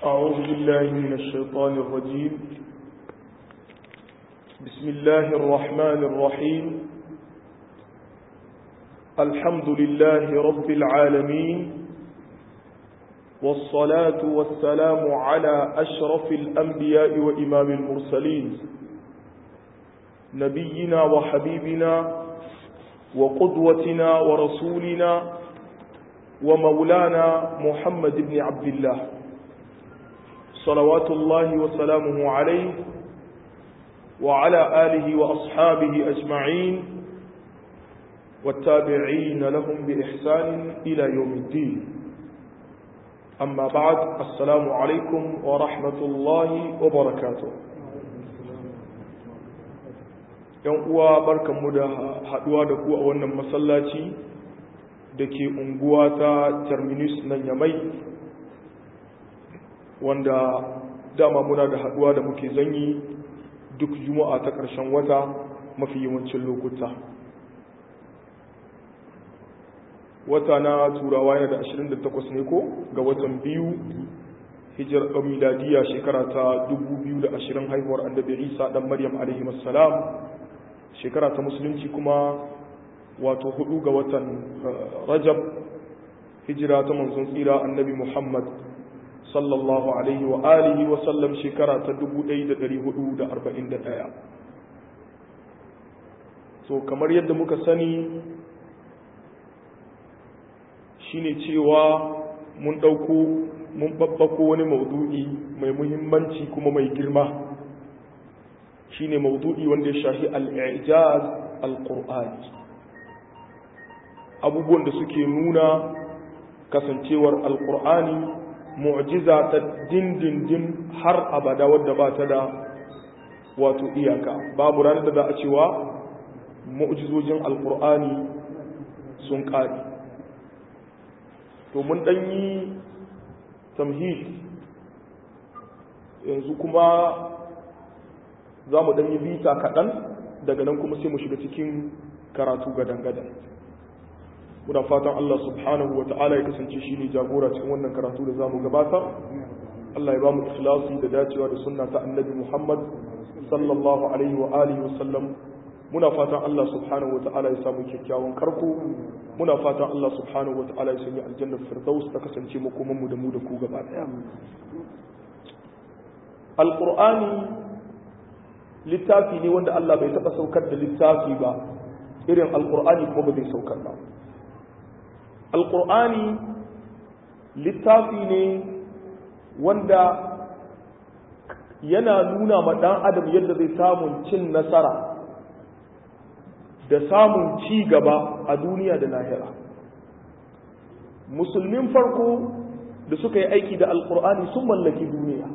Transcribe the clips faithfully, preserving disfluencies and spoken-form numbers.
أعوذ بالله من الشيطان الرجيم. بسم الله الرحمن الرحيم. الحمد لله رب العالمين، والصلاة والسلام على أشرف الأنبياء وإمام المرسلين، نبينا وحبيبنا وقدوتنا ورسولنا ومولانا محمد بن عبد الله صلوات الله وسلامه عليه وعلى آله وأصحابه أجمعين والتابعين لهم بإحسان إلى يوم الدين. أما بعد، السلام عليكم ورحمة الله وبركاته. ‘Yan uwa barkanmu da haɗuwa da ku a wannan masallaci da ke unguwa ta Terminus nan Yamai, wanda dama muna da haɗuwa da muke zanyi duk juma'a ta ƙarshen wata mafi yawancin lokuta. Wata na turawa yana da ashirin da takwas ne ko ga watan biyu hijirar miladiya shekara ta dubu biyu da ashirin haihuwar annabi Isa dan Maryam alaihi wassalam, shekara ta musulunci kuma wato hudu ga watan Rajab hijira ta manzon tsira annabi Muhammad sallallahu alaihi wa alihi wa sallam shekara ta dubu ɗaya da ɗari hudu da arba'in da ɗaya. So kamar yadda muka sani shine cewa mun ɗauko mun babbako wani maudu'i mai muhimmanci kuma mai girma, shine maudu'i wanda ya shahi al-i'jaz al-qur'ani, abubuwan da suke nuna kasancewar al-qur'ani mu'jiza ta dindindin har abada wadda ba ta da wato iyaka. Babu ranar da za a cewa mu'jizojin al-qur'ani sun ƙare. to mun ɗan yi tamhid, yanzu kuma za mu ɗan yi bita kaɗan, daga nan kuma sai mu shiga cikin karatu gadan-gadan. Muna fatan Allah subhanahu wa ta'ala ya kasance shi ne jagora cikin wannan karatu da za mu gabatar. Allah ya ba mu ikhlasi da dacewa da sunna ta annabi Muhammad sallallahu alaihi wa alihi wa sallam. Muna fatan Allah subhanahu wa ta'ala ya samu kyakkyawan karko. Muna fatan Allah subhanahu wa ta'ala ya sanya aljannar firdaus ta kasance makoman mu da mu da ku gaba daya. Al-Qur'ani littafi ne wanda Allah bai taba saukar da littafi ba irin Al-Qur'ani, kuma ba zai saukar ba. Al-Qur'ani littafi ne wanda yana nuna ma dan adam yadda zai samu cin nasara da samun ci gaba a duniya da lahira. Musulmin farko da suka yi aiki da Alƙur'ani sun mallaki duniya.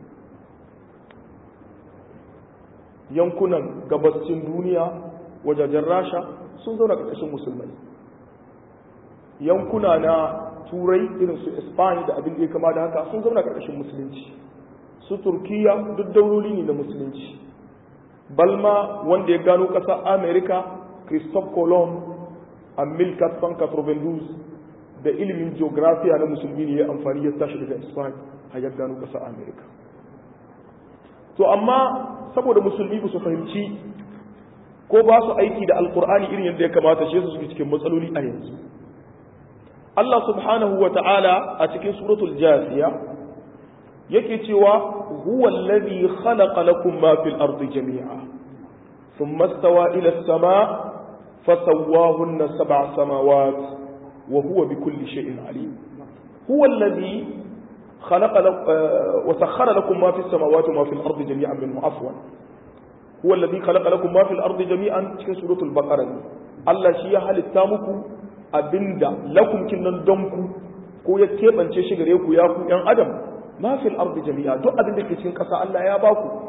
Yankunan gabascin duniya wajajen Rasha sun zauna ƙarƙashin musulmai. Yankuna na Turai irin su Spain da abin da ya kama da haka sun zauna ƙarƙashin musulunci. Su Turkiya duk dauloli ne na musulunci. Balma wanda ya gano ƙasar Amerika, Christophe Colomb a mille quatre cent quatre-vingt-douze, da ilimin geografiya na musulmi ne ya amfani ya tashi daga Spain har ya gano ƙasar Amerika. To amma saboda musulmi ba su fahimci ko ba su aiki da Alƙur'ani irin yadda ya kamata, shi su suke cikin matsaloli a yanzu. Allah subhanahu wa ta'ala a cikin suratul Jasiya yake cewa huwa alladhi khalaqa lakum ma fil ardi jami'a thumma istawa ila as-sama' فسواهن سبع سماوات وهو بكل شيء عليم. هو الذي خلق لك وسخر لكم ما في السماوات وما في الأرض جميعا منه عفوا هو الذي خلق لكم ما في الأرض جميعا في سورة البقرة. الله شيء هل التامكو أبندا لكم كنن دمكو ko ya keɓance shi gare ku ya ku ‘yan adam ma fil ardi jami'a, duk abin da ke cikin ƙasa Allah ya baku.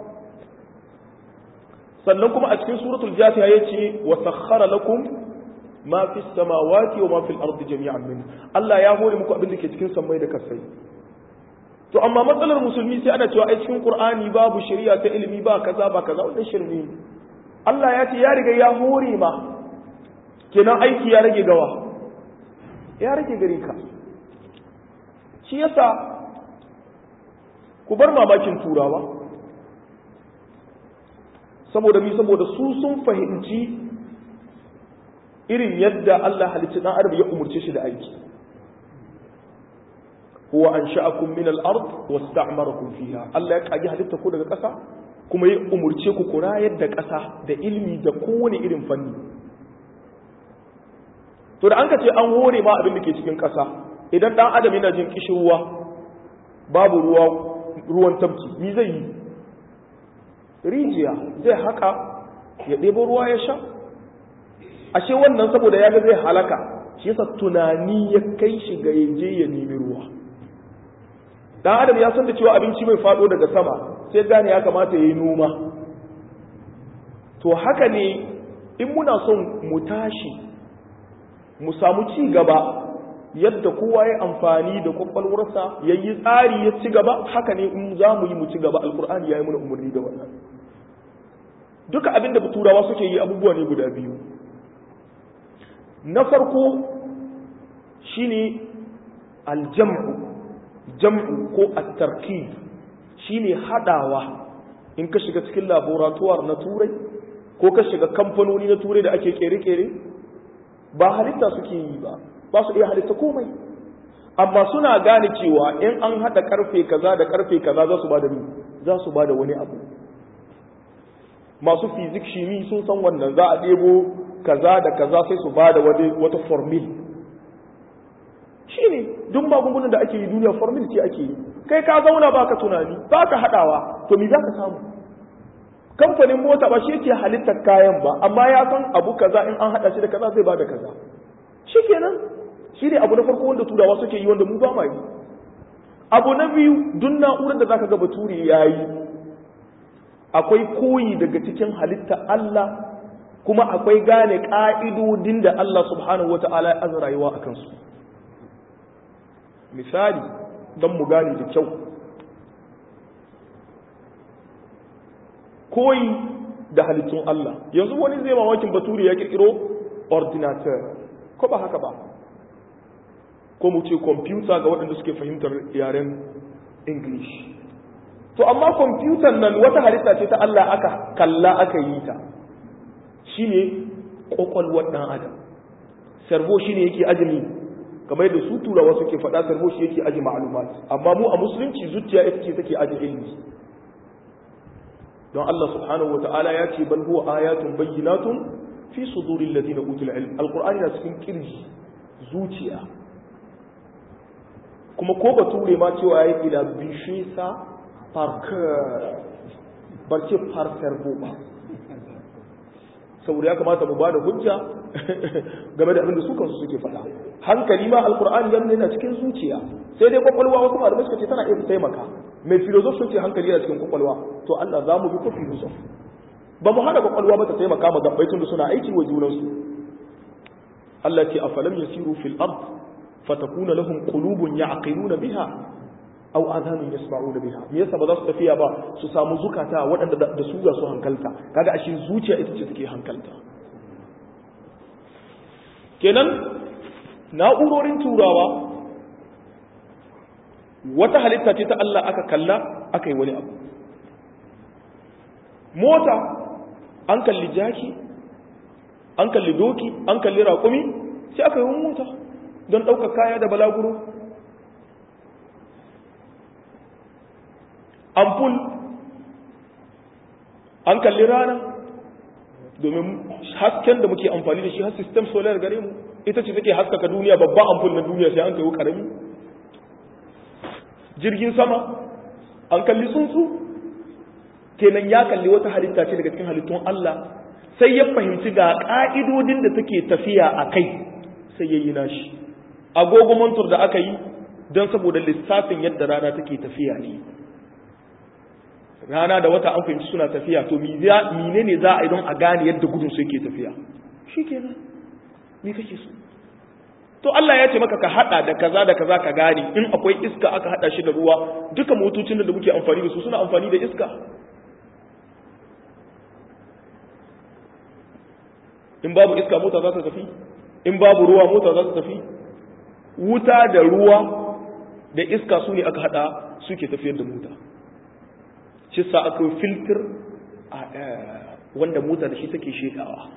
Sannan kuma a cikin suratul Jasiya yace wa sakhkhara lakum ma fis samawati wa ma fil ardi jami'an min. Allah ya hore muku abin da ke cikin sammai da kasai. To amma matsalar musulmi sai ana cewa ai cikin Qur'ani babu shari'a ta ilimi ba kaza ba kaza, wannan shirme. Allah ya ce ya riga ya hore ma, kenan aiki ya rage gawa, ya rage gare ka. shi yasa ku bar mamakin turawa, saboda mi saboda su sun fahimci irin yadda Allah halicci dan adam ya umurce shi da aiki. huwa ansha'akum min al-ard wasta'marakum fiha, Allah ya kage halitta ku daga ƙasa kuma ya umurce ku ku rayar da ƙasa da ilmi da kowane irin fanni. To da an ka ce an hore ma abin da ke cikin ƙasa, idan dan adam yana jin kishirwa babu ruwa ruwan tabki ni zai yi rijiya, zai haka ya ɗebo ruwa ya sha. Ashe wannan saboda ya ga zai halaka, shi yasa tunani ya kai shi ga yaje ya nemi ruwa. Dan adam ya san da cewa abinci bai faɗo daga sama, sai gane ya kamata yayi noma. To haka ne in muna son mu tashi mu samu ci gaba, yadda kowa ya amfani da kwakwalwarsa ya yi tsari ya ci gaba, haka ne in za mu yi mu ci gaba. Alkur'ani ya yi muna umarni da wannan. Duka abin da turawa suke yi abubuwa ne guda biyu. Na farko shine aljam'u, jam'u ko at-tarkib, shine hadawa. In ka shiga cikin laboratoire na turai ko ka shiga kamfanoni na turai da ake kere-kere, ba halitta suke yi ba, ba su iya halitta komai, amma suna gane cewa in an hada karfe kaza da karfe kaza za su bada za su bada wani abu. Masu fizik shimi sun san wannan, za a ɗebo kaza da kaza sai su bada wata formula. shine duk magungunan da ake yi duniya formula ce ake yi, kai ka zauna baka tunani baka hadawa, to me zaka samu? Kamfanin mota ba shi yake halittar kayan ba, amma ya san abu kaza in an hada shi da kaza zai bada kaza. Shikenan shi ne abu na farko wanda turawa suke yi wanda mu ba ma yi. Abu na biyu, duk na'urar da zaka ga bature yayi akwai koyi daga cikin halitta Allah, kuma akwai gane ka'idodin da Allah subhanahu wata'ala ya azura rayuwa akan su. Misali don mu gane da kyau, koyi da halittun Allah. Yanzu wani zai mamakin bature ya kirkiro ordinateur, ko ba haka ba, ko mu ce computer ga waɗanda suke fahimtar yaren English. To amma computer nan wata halitta ce ta Allah aka kalla aka yi ta, shine kokolwar dan adam. Servo shine yake ajimi, kamar yadda su turawa suke faɗa, servo shi yake aji ma'lumat, amma mu a musulunci zuciya ita ce take aji ilmi. Don Allah subhanahu wa ta'ala ya ce bal huwa ayatun bayyinatun fi suduril ladina utul ilm. Alqur'ani na cikin kirji zuciya. Kuma ko bature ma cewa yayi ila bishisa parker barce par cerveau ba. Saboda ya kamata mu bada hujja game da abin da su kansu suke faɗa. Hankali ma alqur'ani yana yana cikin zuciya, sai dai kwakwalwa wasu malamai suka ce tana iya taimaka. Mai filosofi sun ce hankali yana cikin kwakwalwa, to Allah za mu bi ko filosofi. Ba mu hada kwakwalwa ba ta taimaka ma gabbai tun da suna aiki wa junansu. Allah ce afalam yasiru fil ard fatakuna lahum qulubun ya'qiluna biha aw adhanun yasma'una biha. Me yasa ba za su tafiya ba su samu zukata waɗanda da su za su hankalta? Kaga ashe zuciya ita ce take hankalta. Kenan na'urorin turawa wata halitta ce ta Allah aka kalla aka yi wani abu. Mota an kalli jaki, an kalli doki, an kalli raƙumi, sai aka yi wani mota don ɗaukar kaya da balaguro. Ampul an kalli rana, domin hasken da muke amfani da shi har system solar gare mu ita ce take haskaka duniya, babban ampul na duniya sai an kai karami. Jirgin sama an kalli tsuntsu, kenan ya kalli wata halitta ce daga cikin halittun Allah, sai ya fahimci ga ka'idodin da take tafiya a kai, sai ya yi nashi. Agogo mantur da aka yi don saboda lissafin yadda rana take tafiya ne. Rana da wata an fahimci suna tafiya, to mine ne za a yi don a gane yadda gudun su yake tafiya? Shi kenan, me kake so? To Allah ya ce maka ka hada da kaza da kaza ka gane, in akwai iska aka hada shi da ruwa, duka motocin da muke amfani da su suna amfani da iska. In babu iska mota za ta tafi, in babu ruwa mota za ta tafi. Wuta da ruwa da iska su ne aka hada suke tafiyar da mota. shi sa aka filter wanda mota da shi take shekawa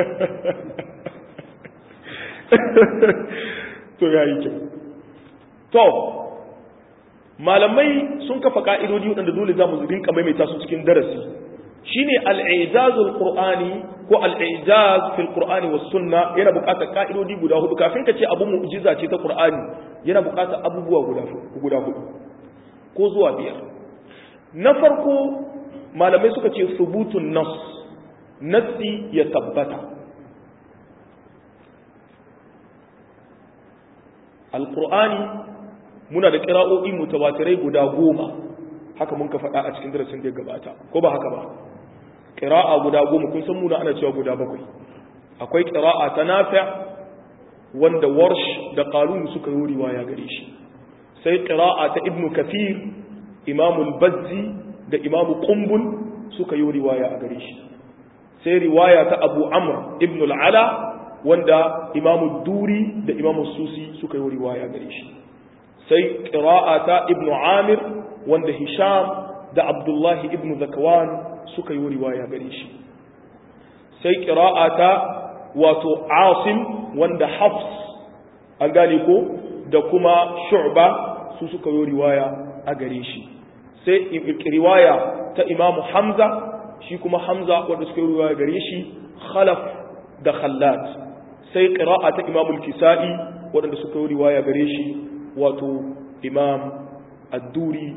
to yayi kyau to malamai sun kafa ka'idodi waɗanda dole za mu rinka maimaita su cikin darasi shine al-i'jazul qur'ani ko al-i'jaz fil qur'ani was sunna yana buƙatar ka'idodi guda hudu kafin ka ce abu mu'jiza ce ta qur'ani yana buƙatar abubuwa guda guda hudu ko zuwa biyar. Na farko malamai suka ce subutun nas nassi ya tabbata. Al-Qur'ani muna da qira'o'i mutawatirai guda goma haka mun ka faɗa a cikin darasin da ya gabata ko ba haka ba qira'a guda goma kun san muna ana cewa guda bakwai akwai qira'a ta Nafi' wanda Warsh da Qalun suka yi riwaya gare shi sai qira'a ta Ibn Kathir Imam al-Bazzi da Imam Qumbul suka yi riwaya a gare shi sai riwaya ta Abu Amr ibn al-Ala wanda Imam Duri da Imam Susi suka yi riwaya gare shi sai qira'a ta Ibn Amir wanda Hisham da Abdullah ibn Zakwan suka yi riwaya gare shi sai qira'a ta wato Asim wanda Hafs an gane ko da kuma Shu'ba su suka yi riwaya a gare shi sai riwaya ta Imam Hamza shi kuma Hamza wanda suka yi riwaya gare shi Khalaf da Khallad sai qira'a ta Imam al-Kisa'i wanda suka yi riwaya gare shi wato Imam ad-Duri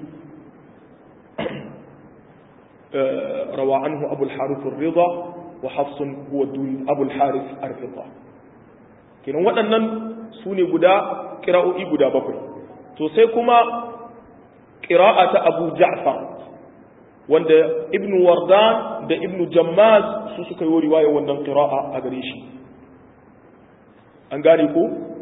rawa anhu Abu al-Harith ar-Ridha wa Hafs huwa ad-Duri Abu al-Harith ar-Ridha kinan waɗannan sune guda qira'o'i guda bakwai to sai kuma qira'a ta Abu Ja'far wanda Ibn Wardan da Ibn Jammaz su suka yi riwaya wannan qira'a a gare shi an gane ko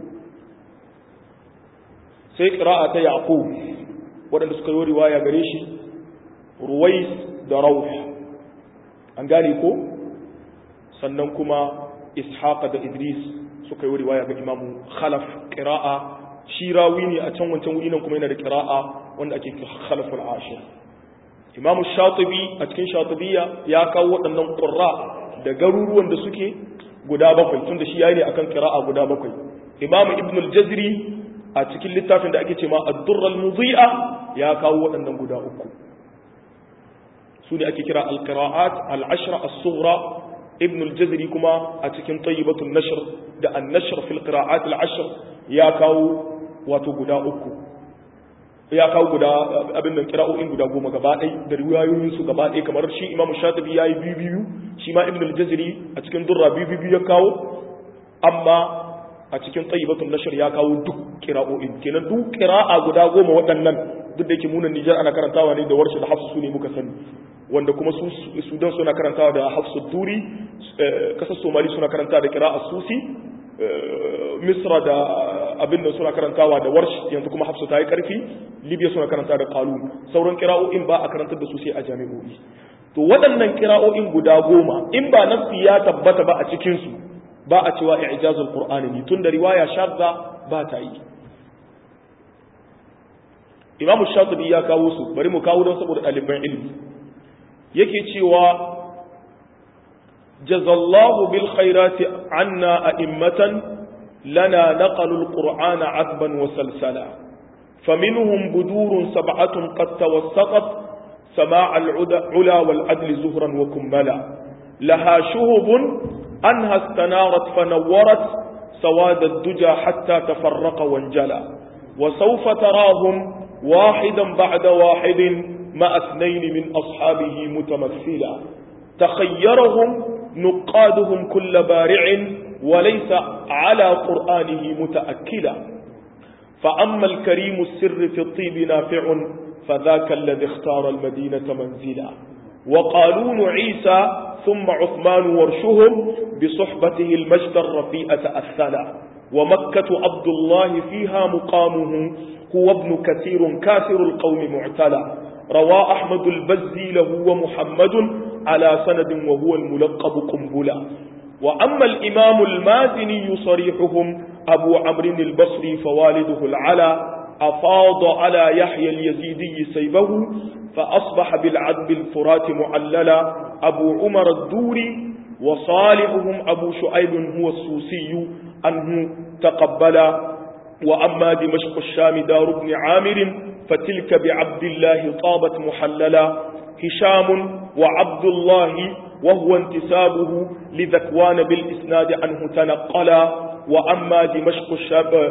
sai qira'a ta Yaqub waɗanda suka yi riwaya gare shi Ruwais da Rawh an gane ko sannan kuma Ishaq da Idris suka yi riwaya ga Imam Khalaf qira'a shi rawi ne a can wancan wuri nan kuma yana da qira'a wanda ake Khalaf al-Ashir Imam Shatibi a cikin Shatibiyya ya kawo waɗannan qurra da garuruwan da suke guda bakwai tunda shi yayi ne akan qira'a guda bakwai Imam Ibn al-Jazri a cikin littafin da ake cewa ad-Durr al-Mudhi'a ya kawo waɗannan guda uku su ne ake kira al-qira'at al-ashra as-sughra Ibn al-Jazri kuma a cikin Tayyibatun Nashr da an-Nashr fil qira'at al-ashr ya kawo wato guda uku ya kawo guda abin nan qira'o'in guda goma gaba ɗaya da riwayoyin su gaba ɗaya kamar shi Imam Shatibi yayi biyu biyu shi ma Ibn al-Jazri a cikin Durra biyu biyu ya kawo amma a cikin Tayyibatun Nashr ya kawo duk qira'o'in kenan duk qira'a guda goma waɗannan duk da yake munan Nijar ana karantawa ne da Warsh da Hafs su ne muka sani wanda kuma su Sudan suna karantawa da Hafs Duri kasar Somali suna karantawa da qira'a Susi Misra da abin da suna karantawa da Warsh yanzu kuma Hafs ta yi karfi Libya suna karantawa da Qalun sauran qira'o'in ba a karantar da su sai a jami'o'i to waɗannan qira'o'in guda goma in ba nafsi ya tabbata ba a cikin su ba a cewa i'jazul qur'ani ne tunda riwaya shadda ba ta yi Imam Shatibi ya kawo su bari mu kawo don saboda ɗaliban ilimi yake cewa jazallahu bil khairati anna a'immatan lana naqalul qur'ana azban wa salsala faminhum budurun sab'atun qad tawassaqat سماع العلا والعدل زهرا وكملا لها شهب أنها استنارت فنورت سواد الدجى حتى تفرق وانجلى وسوف تراهم واحدا بعد واحد مع اثنين من أصحابه متمثلا تخيرهم نقادهم كل بارع وليس على قرآنه متأكلا فأما الكريم السر في الطيب نافع فذاك الذي اختار المدينة منزلا وقالون عيسى ثم عثمان ورشهم بصحبته المجد الرفيع تأثلا ومكة عبد الله فيها مقامه هو ابن كثير كافر القوم معتلى روى أحمد البزي له ومحمد على سند وهو الملقب قنبلا وأما الإمام المازني صريحهم أبو عمرو البصري فوالده العلا أفاض على يحيى اليزيدي سيبه فأصبح بالعذب الفرات معللا أبو عمر الدوري وصالحهم أبو شعيب هو السوسي أنه تقبل وأما دمشق الشام دار ابن عامر فتلك بعبد الله طابت محللا هشام وعبد الله وهو انتسابه لذكوان بالإسناد عنه تنقلا وأما دمشق الشام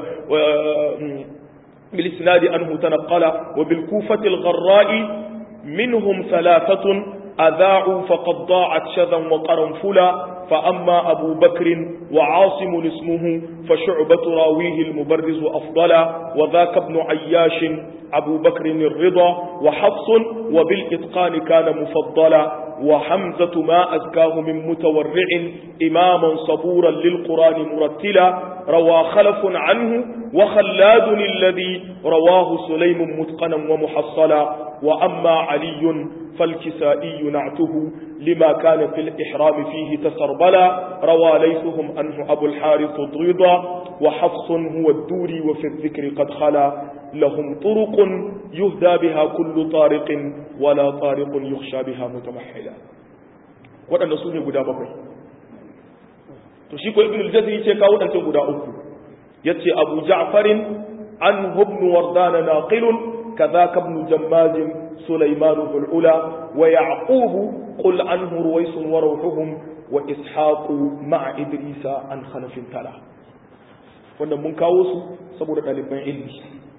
بالإسناد عنه تنقلا وبالكوفة الغراء منهم ثلاثة أذاعوا فقد ضاعت شذا وقرنفلا فأما أبو بكر وعاصم اسمه فشعبة راويه المبرز أفضلا وذاك ابن عياش أبو بكر الرضا وحفص وبالإتقان كان مفضلا وحمزة ما أزكاه من متورع إماما صبورا للقرآن مرتلا روى خلف عنه وخلاد الذي رواه سليم متقنا ومحصلا وأما علي فالكسائي نعته لما كان في الإحرام فيه تسربلا روى ليثهم أنه أبو الحارث ضريضا وحفص هو الدوري وفي الذكر قد خلا لهم طرق يهدى بها كل طارق ولا طارق يخشى بها متمحلا waɗanda su ne guda bakwai to shi ko ibn al-jazari ce kawo waɗancan guda uku yace abu ja'farin an ibn wardana naqilun kadhaka ibn jammaz sulaiman al-ula wa ya'qub qul anhu ruwais wa ruhuhum wa ishaq ma'a idrisa an khalafin tala wannan mun kawo su saboda ɗaliban ilmi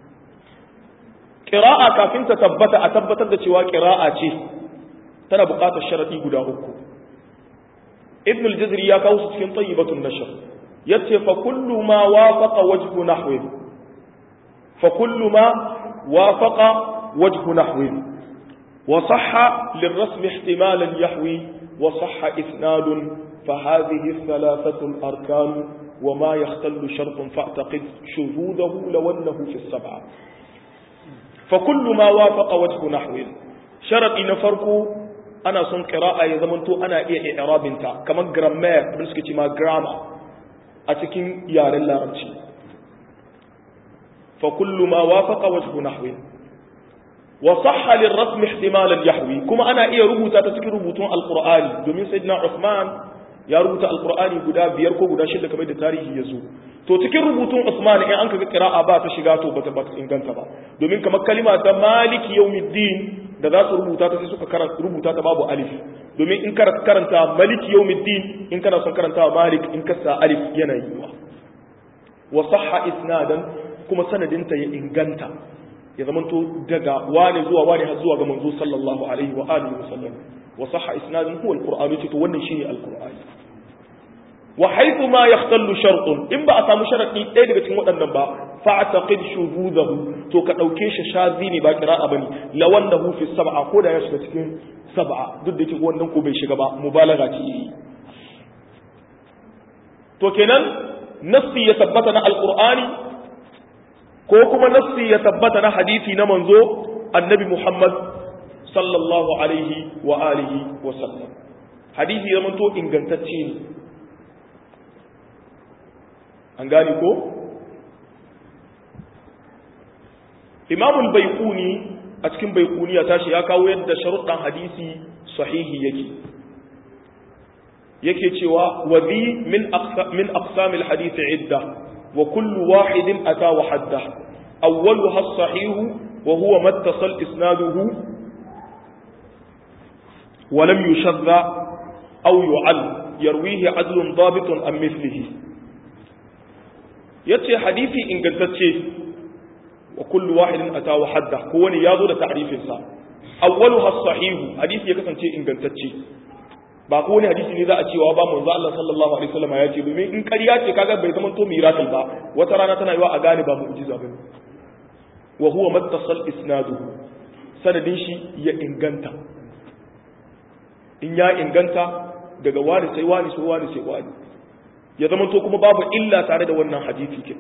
qira'a kafin ta tabbata a tabbatar da cewa qira'a ce tana buƙatar sharadi guda uku ibn al-jazri ya kawo su cikin tayyibatun nashr yace fa kullu ma wafaqa wajhu nahwi fa kullu ma wafaqa wajhu nahwi wa sahha lirrasm ihtimalan yahwi wa sahha isnadun fa hadhihi thalathatu al-arkan wa ma yakhtallu shartun fa'taqid shuhudahu law annahu fi as-sab'a fa kullu ma wafaqa wajhu nahwi sharadi na farko ana son qira'a ya zamanto ana iya i'rabinta kamar grammar da suke cewa grammar a cikin yaren larabci fa kullu ma wafaqa wajhu nahwi wa sahha lirrasm ihtimalan yahwi kuma ana iya rubuta ta cikin rubutun alqur'ani domin sayyidina Uthman ya rubuta alqur'ani guda biyar ko guda shida kamar da tarihi yazo to cikin rubutun Uthman in an kaga qira'a ba ta shiga to bata bata inganta ba domin kamar kalima ta maliki yawmiddin da za su rubuta ta sai suka karanta rubuta ta babu alif domin in ka karanta maliki yawmiddin in kana son karanta malik in ka sa alif yana yiwa wa sahha isnadan kuma sanadinta ya inganta ya zamanto daga wani zuwa wani har zuwa ga manzo sallallahu alaihi wa alihi wa sallam wa sahha isnadan huwa alqur'ani to wannan shine alqur'ani wa haythu ma yahtallu shartun in ba a samu sharadi ɗaya daga cikin waɗannan ba fa'taqid shuhudahu to ka dauke shi shazi ne ba qira'a bane lawannahu fi sab'a ko da ya shiga cikin sab'a duk da yake wannan ko bai shiga ba mubalaga ce yi to kenan nassi ya tabbata na alqur'ani ko kuma nassi ya tabbata na hadisi na manzo annabi Muhammad sallallahu alaihi wa alihi wa sallam hadisi ya manto ingantacce ne an gane ko imamul baiquni a cikin baiquniya tashi ya kawo yadda sharuɗan hadisi sahihi yake yake cewa wadhi min aqsa min aqsamil hadith idda wa kullu wahidin ata wa hadda awwaluha as-sahih wa huwa mattasal isnaduhu wa lam yushadda aw yu'al yarwihi adlun dabitun am mithlihi yace hadisi ingantacce wa kullu wahidin ata wa hadda ko wani yazo da ta'rifin sa awwaluha as-sahih hadisi ya kasance ingantacce ba ko wani hadisi ne za a cewa ba manzo Allah sallallahu alaihi wasallam ya ce domin in ƙarya ce kaga bai zama to miracle ba wata rana tana yiwa a gane ba mu'jiza bane wa huwa mattasal isnaduhu sanadin shi ya inganta in ya inganta daga wani sai wani sai wani sai wani ya zama to kuma babu illa tare da wannan hadisi ke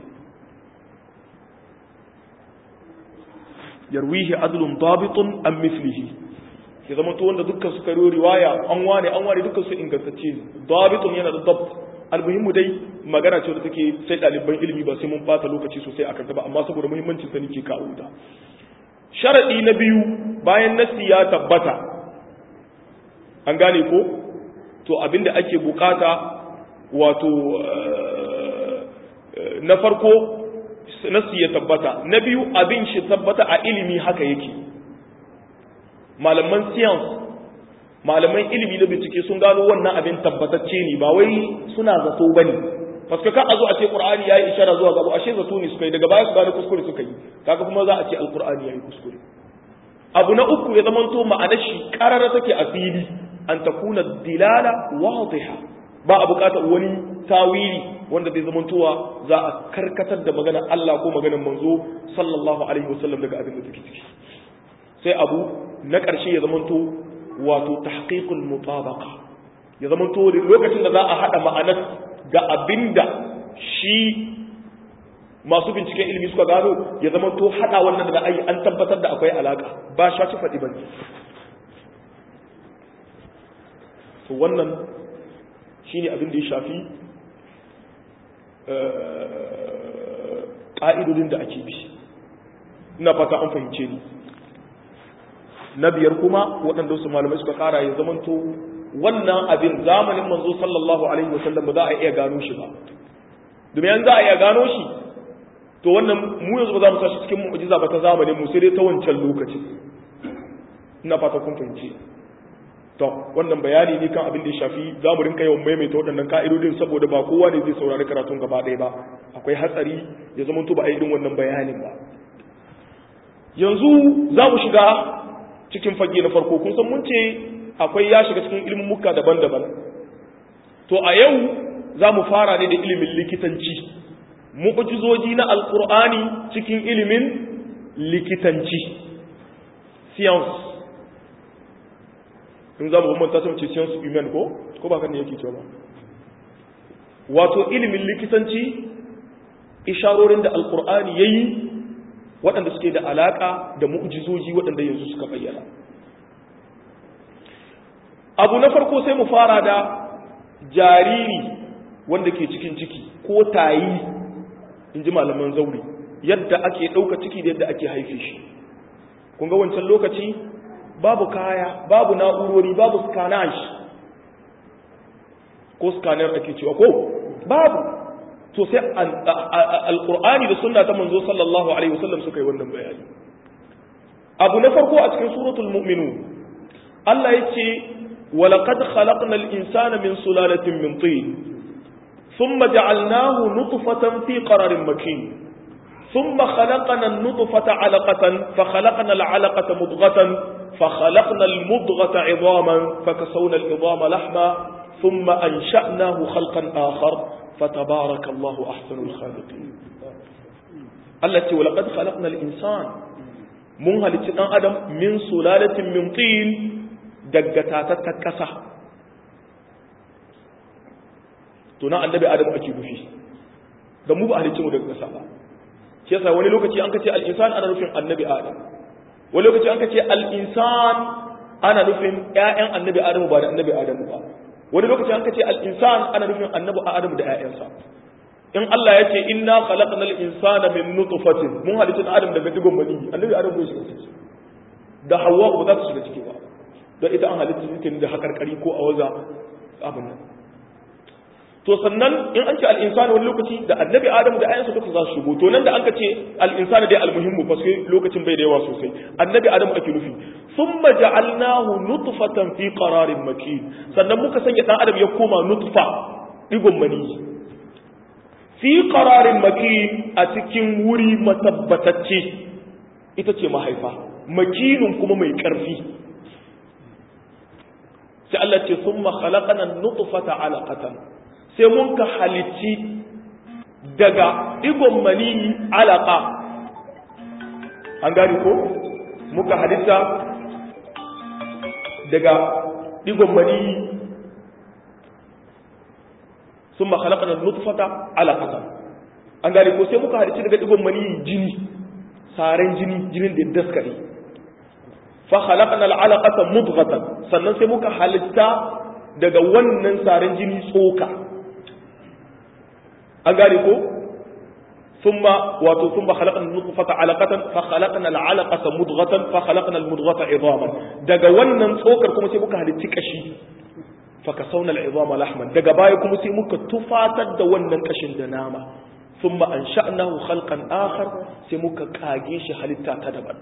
yarwihi adlun dabitun am mithlihi ya zama to wanda dukkan suka yi riwaya an wane an wane dukkan su ingantacce dabitun yana da dabt almuhimmu dai magana ce da take sai ɗaliban ilimi ba sai mun bata lokaci sosai akan ta ba amma saboda muhimmancin ta nake kawo ta sharadi na biyu bayan nasi ya tabbata an gane ko to abinda ake bukata wato na farko nasi ya tabbata na biyu abin shi tabbata a ilimi haka yake malaman science malaman ilimi na bincike sun gano wannan abin tabbatacce ne ba wai suna zato bane paske ka azo a ce qur'ani yayi ishara zuwa gaba ashe zato ne suka yi daga baya su gano kuskure suka yi kaga kuma za a ce alqur'ani yayi kuskure abu na uku ya zamanto ma'anar shi karara take a fili an takuna dilala wadiha ba a bukatar wani tawili wanda zai zamantowa za a karkatar da maganar Allah ko maganar manzo sallallahu alaihi wasallam daga abin da take ciki sai abu na ƙarshe ya zamanto wato tahqiqul mutabaqa ya zamanto lokacin da za a hada ma'anar ga abinda shi masu binciken ilimi suka gano ya zamanto hada wannan da ai an tabbatar da akwai alaka ba shaci fadi bane to wannan shine abin da ya shafi ƙa'idodin da ake bi ina fata an fahimce ni na biyar kuma waɗanda su malamai suka ƙara ya zamanto wannan abin zamanin manzo sallallahu alaihi wasallam ba za a iya gano shi ba domin yanzu za a iya gano shi to wannan mu yanzu ba za mu sashi cikin mu'jiza ba ta zamanin mu sai dai ta wancan lokaci ina fata kun fahimce to wannan bayani ne kan abin da ya shafi za mu rinka yawan maimaita waɗannan ka'idodin saboda ba kowa ne zai saurari karatun gaba ɗaya ba akwai hatsari ya zama to ba a yi irin wannan bayanin ba yanzu za mu shiga cikin fage na farko kun san mun ce akwai ya shiga cikin ilimin muka daban-daban to a yau za mu fara ne da ilimin likitanci mu'jizoji na alkur'ani cikin ilimin likitanci science in za mu bambanta sai mu ce science human ko ko ba kan ne yake cewa ba wato ilimin likitanci isharorin da alkur'ani yayi waɗanda suke da alaka da mu'jizoji waɗanda yanzu suka bayyana abu na farko sai mu fara da jariri wanda ke cikin ciki ko tayi in ji malaman zauri yadda ake ɗauka ciki da yadda ake haife shi kun ga wancan lokaci babu kaya babu na'urori babu scanner ko scanner ake cewa ko babu to sai alqur'ani da sunna ta manzo sallallahu alaihi wasallam suka yi wannan bayani abu na farko a cikin suratul mu'minun Allah yace walaqad khalaqnal insana min sulalatin min tin thumma ja'alnahu nutfatan fi qararin makin ثم خلقنا النطفة علقة فخلقنا العلقة مضغة فخلقنا المضغة عظاما فكسونا العظام لحما ثم أنشأناه خلقا آخر فتبارك الله أحسن الخالقين التي ولقد خلقنا الإنسان من هلتنا أدم من سلالة من طين دقتات تكسة تنا النبي آدم أكيد فيه دمو بأهلتنا دقسة shi yasa wani lokaci an kace al-insan ana nufin annabi adam wani lokaci an kace al-insan ana nufin ƴaƴan annabi adam ba da annabi adam ba wani lokaci an kace al-insan ana nufin annabi adam da ƴaƴansa in Allah ya ce inna khalaqnal insana min nutfatin mun halitta adam daga digon mani annabi adam bai shiga ciki da Hawwa ba za ta shiga ciki ba don ita an halitta cikin da hakarkari ko a waza abin nan to sannan in an ce al-insani wani lokaci da annabi adam da ayansa duka za su shigo to nan da an ka ce al-insani dai al-muhimmu fa sai lokacin bai da yawa sosai annabi adam ake nufi thumma ja'alnahu nutfatan fi qararin makin sannan muka sanya dan adam ya koma nutfa digon mani fi qararin makin a cikin wuri matabbatacce ita ce mahaifa makinun kuma mai karfi sai Allah ce thumma khalaqana an-nutfata 'alaqatan sai mun ka halicci daga digon maniyi alaka an gani ko muka halitta daga digon maniyi sun ma halakana nutfata alaqatan an gani ko sai muka halicci daga digon maniyi jini saren jini jinin da daskare fa halakana alaqata mudghatan sannan sai muka halitta daga wannan saren jini tsoka an gane ko thumma wato thumma khalaqna nutfata alaqatan fa khalaqna al'alaqata mudghatan fa khalaqna al-mudghata idhaman daga wannan tsokar kuma sai muka halicci kashi fa kasawna al-idhama lahman daga baya kuma sai muka tufatar da wannan kashin da nama thumma ansha'nahu khalqan akhar sai muka kage shi halitta ta daban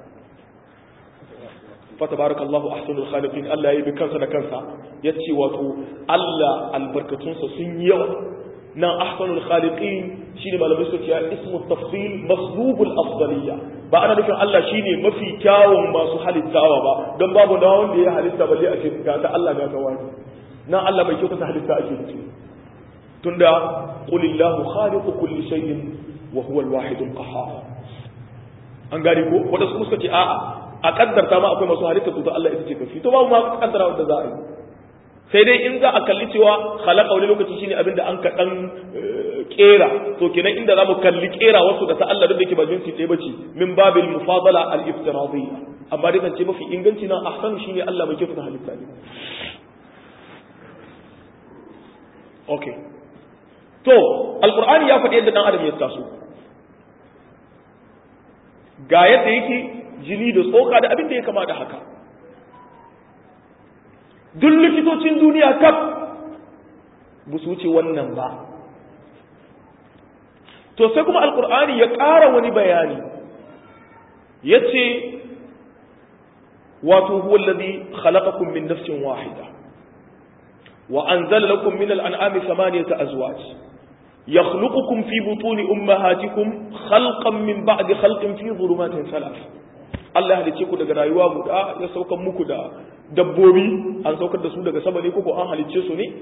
fa tabarakallahu ahsanul khaliqin Allah yayi bi kansa da kansa yace wato Allah albarkatunsa sun yi yawa nan ahsanul khaliqin shine malamai suka ce ismu tafsil maslubul afdaliyya ba ana nufin Allah shine mafi kyawun masu halittawa ba don babu da wanda ya halitta balle a ce ga ta Allah ga ta wani nan Allah bai kyauta halitta ake nufi tunda qulillahu khaliqu kulli shay'in wa huwa al-wahidul qahhar an gane ko wanda suka ce a'a a kaddarta ma akwai masu halitta to Allah ita ce kafi to babu ma kaddara wanda za a yi sai dai in za a kalli cewa khalaqa wani lokaci shine abinda an ka dan kera to kenan inda zamu kalli kera wasu da ta Allah da yake ba jinsi ɗaya bace min babil mufadala al iftiradiyya amma dai zance mafi inganci nan ahsan shine Allah mai kyauta halitta ne okay to alqur'ani ya faɗi yadda dan adam ya taso ga yadda yake jini da tsoka da abin da ya kama da haka duk likitocin duniya kaf ba su wuce wannan ba to sai kuma alkur'ani ya ƙara wani bayani ya ce wato huwa alladhi khalaqakum min nafsin wahida wa anzala lakum min al-an'ami thamaniyata azwaj yakhluqukum fi butuni ummahatikum khalqan min ba'di khalqin fi dhulumatin thalath Allah halice ku daga rayuwa guda ya saukar muku da dabbobi an saukar da su daga sama ne ko an halice su ne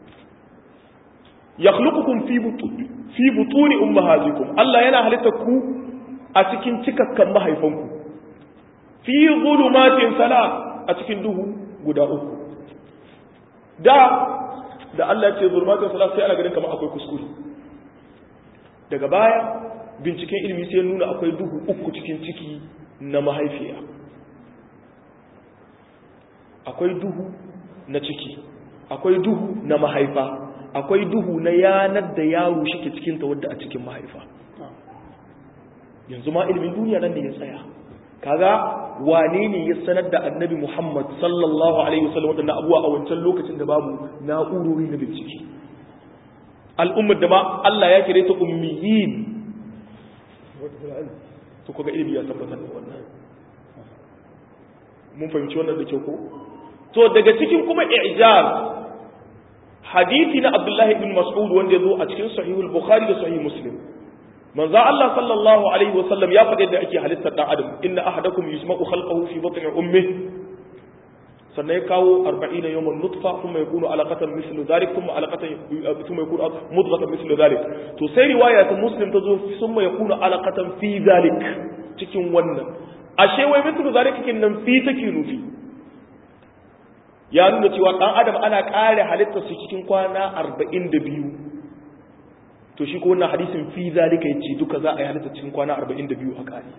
yakhluqukum fi butuni fi butuni ummahatikum Allah yana halitta ku a cikin cikakkan mahaifanku fi zulumatin salat a cikin duhu guda uku da da Allah ya ce zulumatin salat sai ana ganin kamar akwai kuskure daga baya binciken ilimi sai nuna akwai duhu uku cikin ciki na mahaifiya akwai duhu na ciki akwai duhu na mahaifa akwai duhu na yanar da yaro shike cikin ta wadda a cikin mahaifa yanzu ma ilimin duniya nan ne ya tsaya kaga wane ne ya sanar da annabi Muhammad sallallahu alaihi wasallam wadannan abuwa a wancan lokacin da babu na'urori na bincike al'ummar da ma Allah ya kire ta ummiyin to kaga ilimi ya tabbatar da wannan mun fahimci wannan da kyau ko to daga cikin kuma i'jaz hadisi na Abdullah ibn Mas'ud wanda yazo a cikin sahihul Bukhari da sahih Muslim manzo Allah sallallahu alaihi wasallam ya faɗi da ake halittar dan adam inna ahadakum yusma'u khalqahu fi batni ummihi sannan ya kawo arba'ina yawman nutfa thumma yakunu alaqatan mithlu dhalik thumma alaqatan thumma yakunu mudghatan mithlu dhalik to sai riwaya ta Muslim ta zo thumma yakunu alaqatan fi dhalik cikin wannan ashe wai mithlu dhalik kin nan fi take nufi ya nuna cewa dan adam ana kare halittar su cikin kwana arba'in da biyu to shi ko wannan hadisin fi zalika yace duka za a yi halitta cikin kwana arba'in da biyu a kare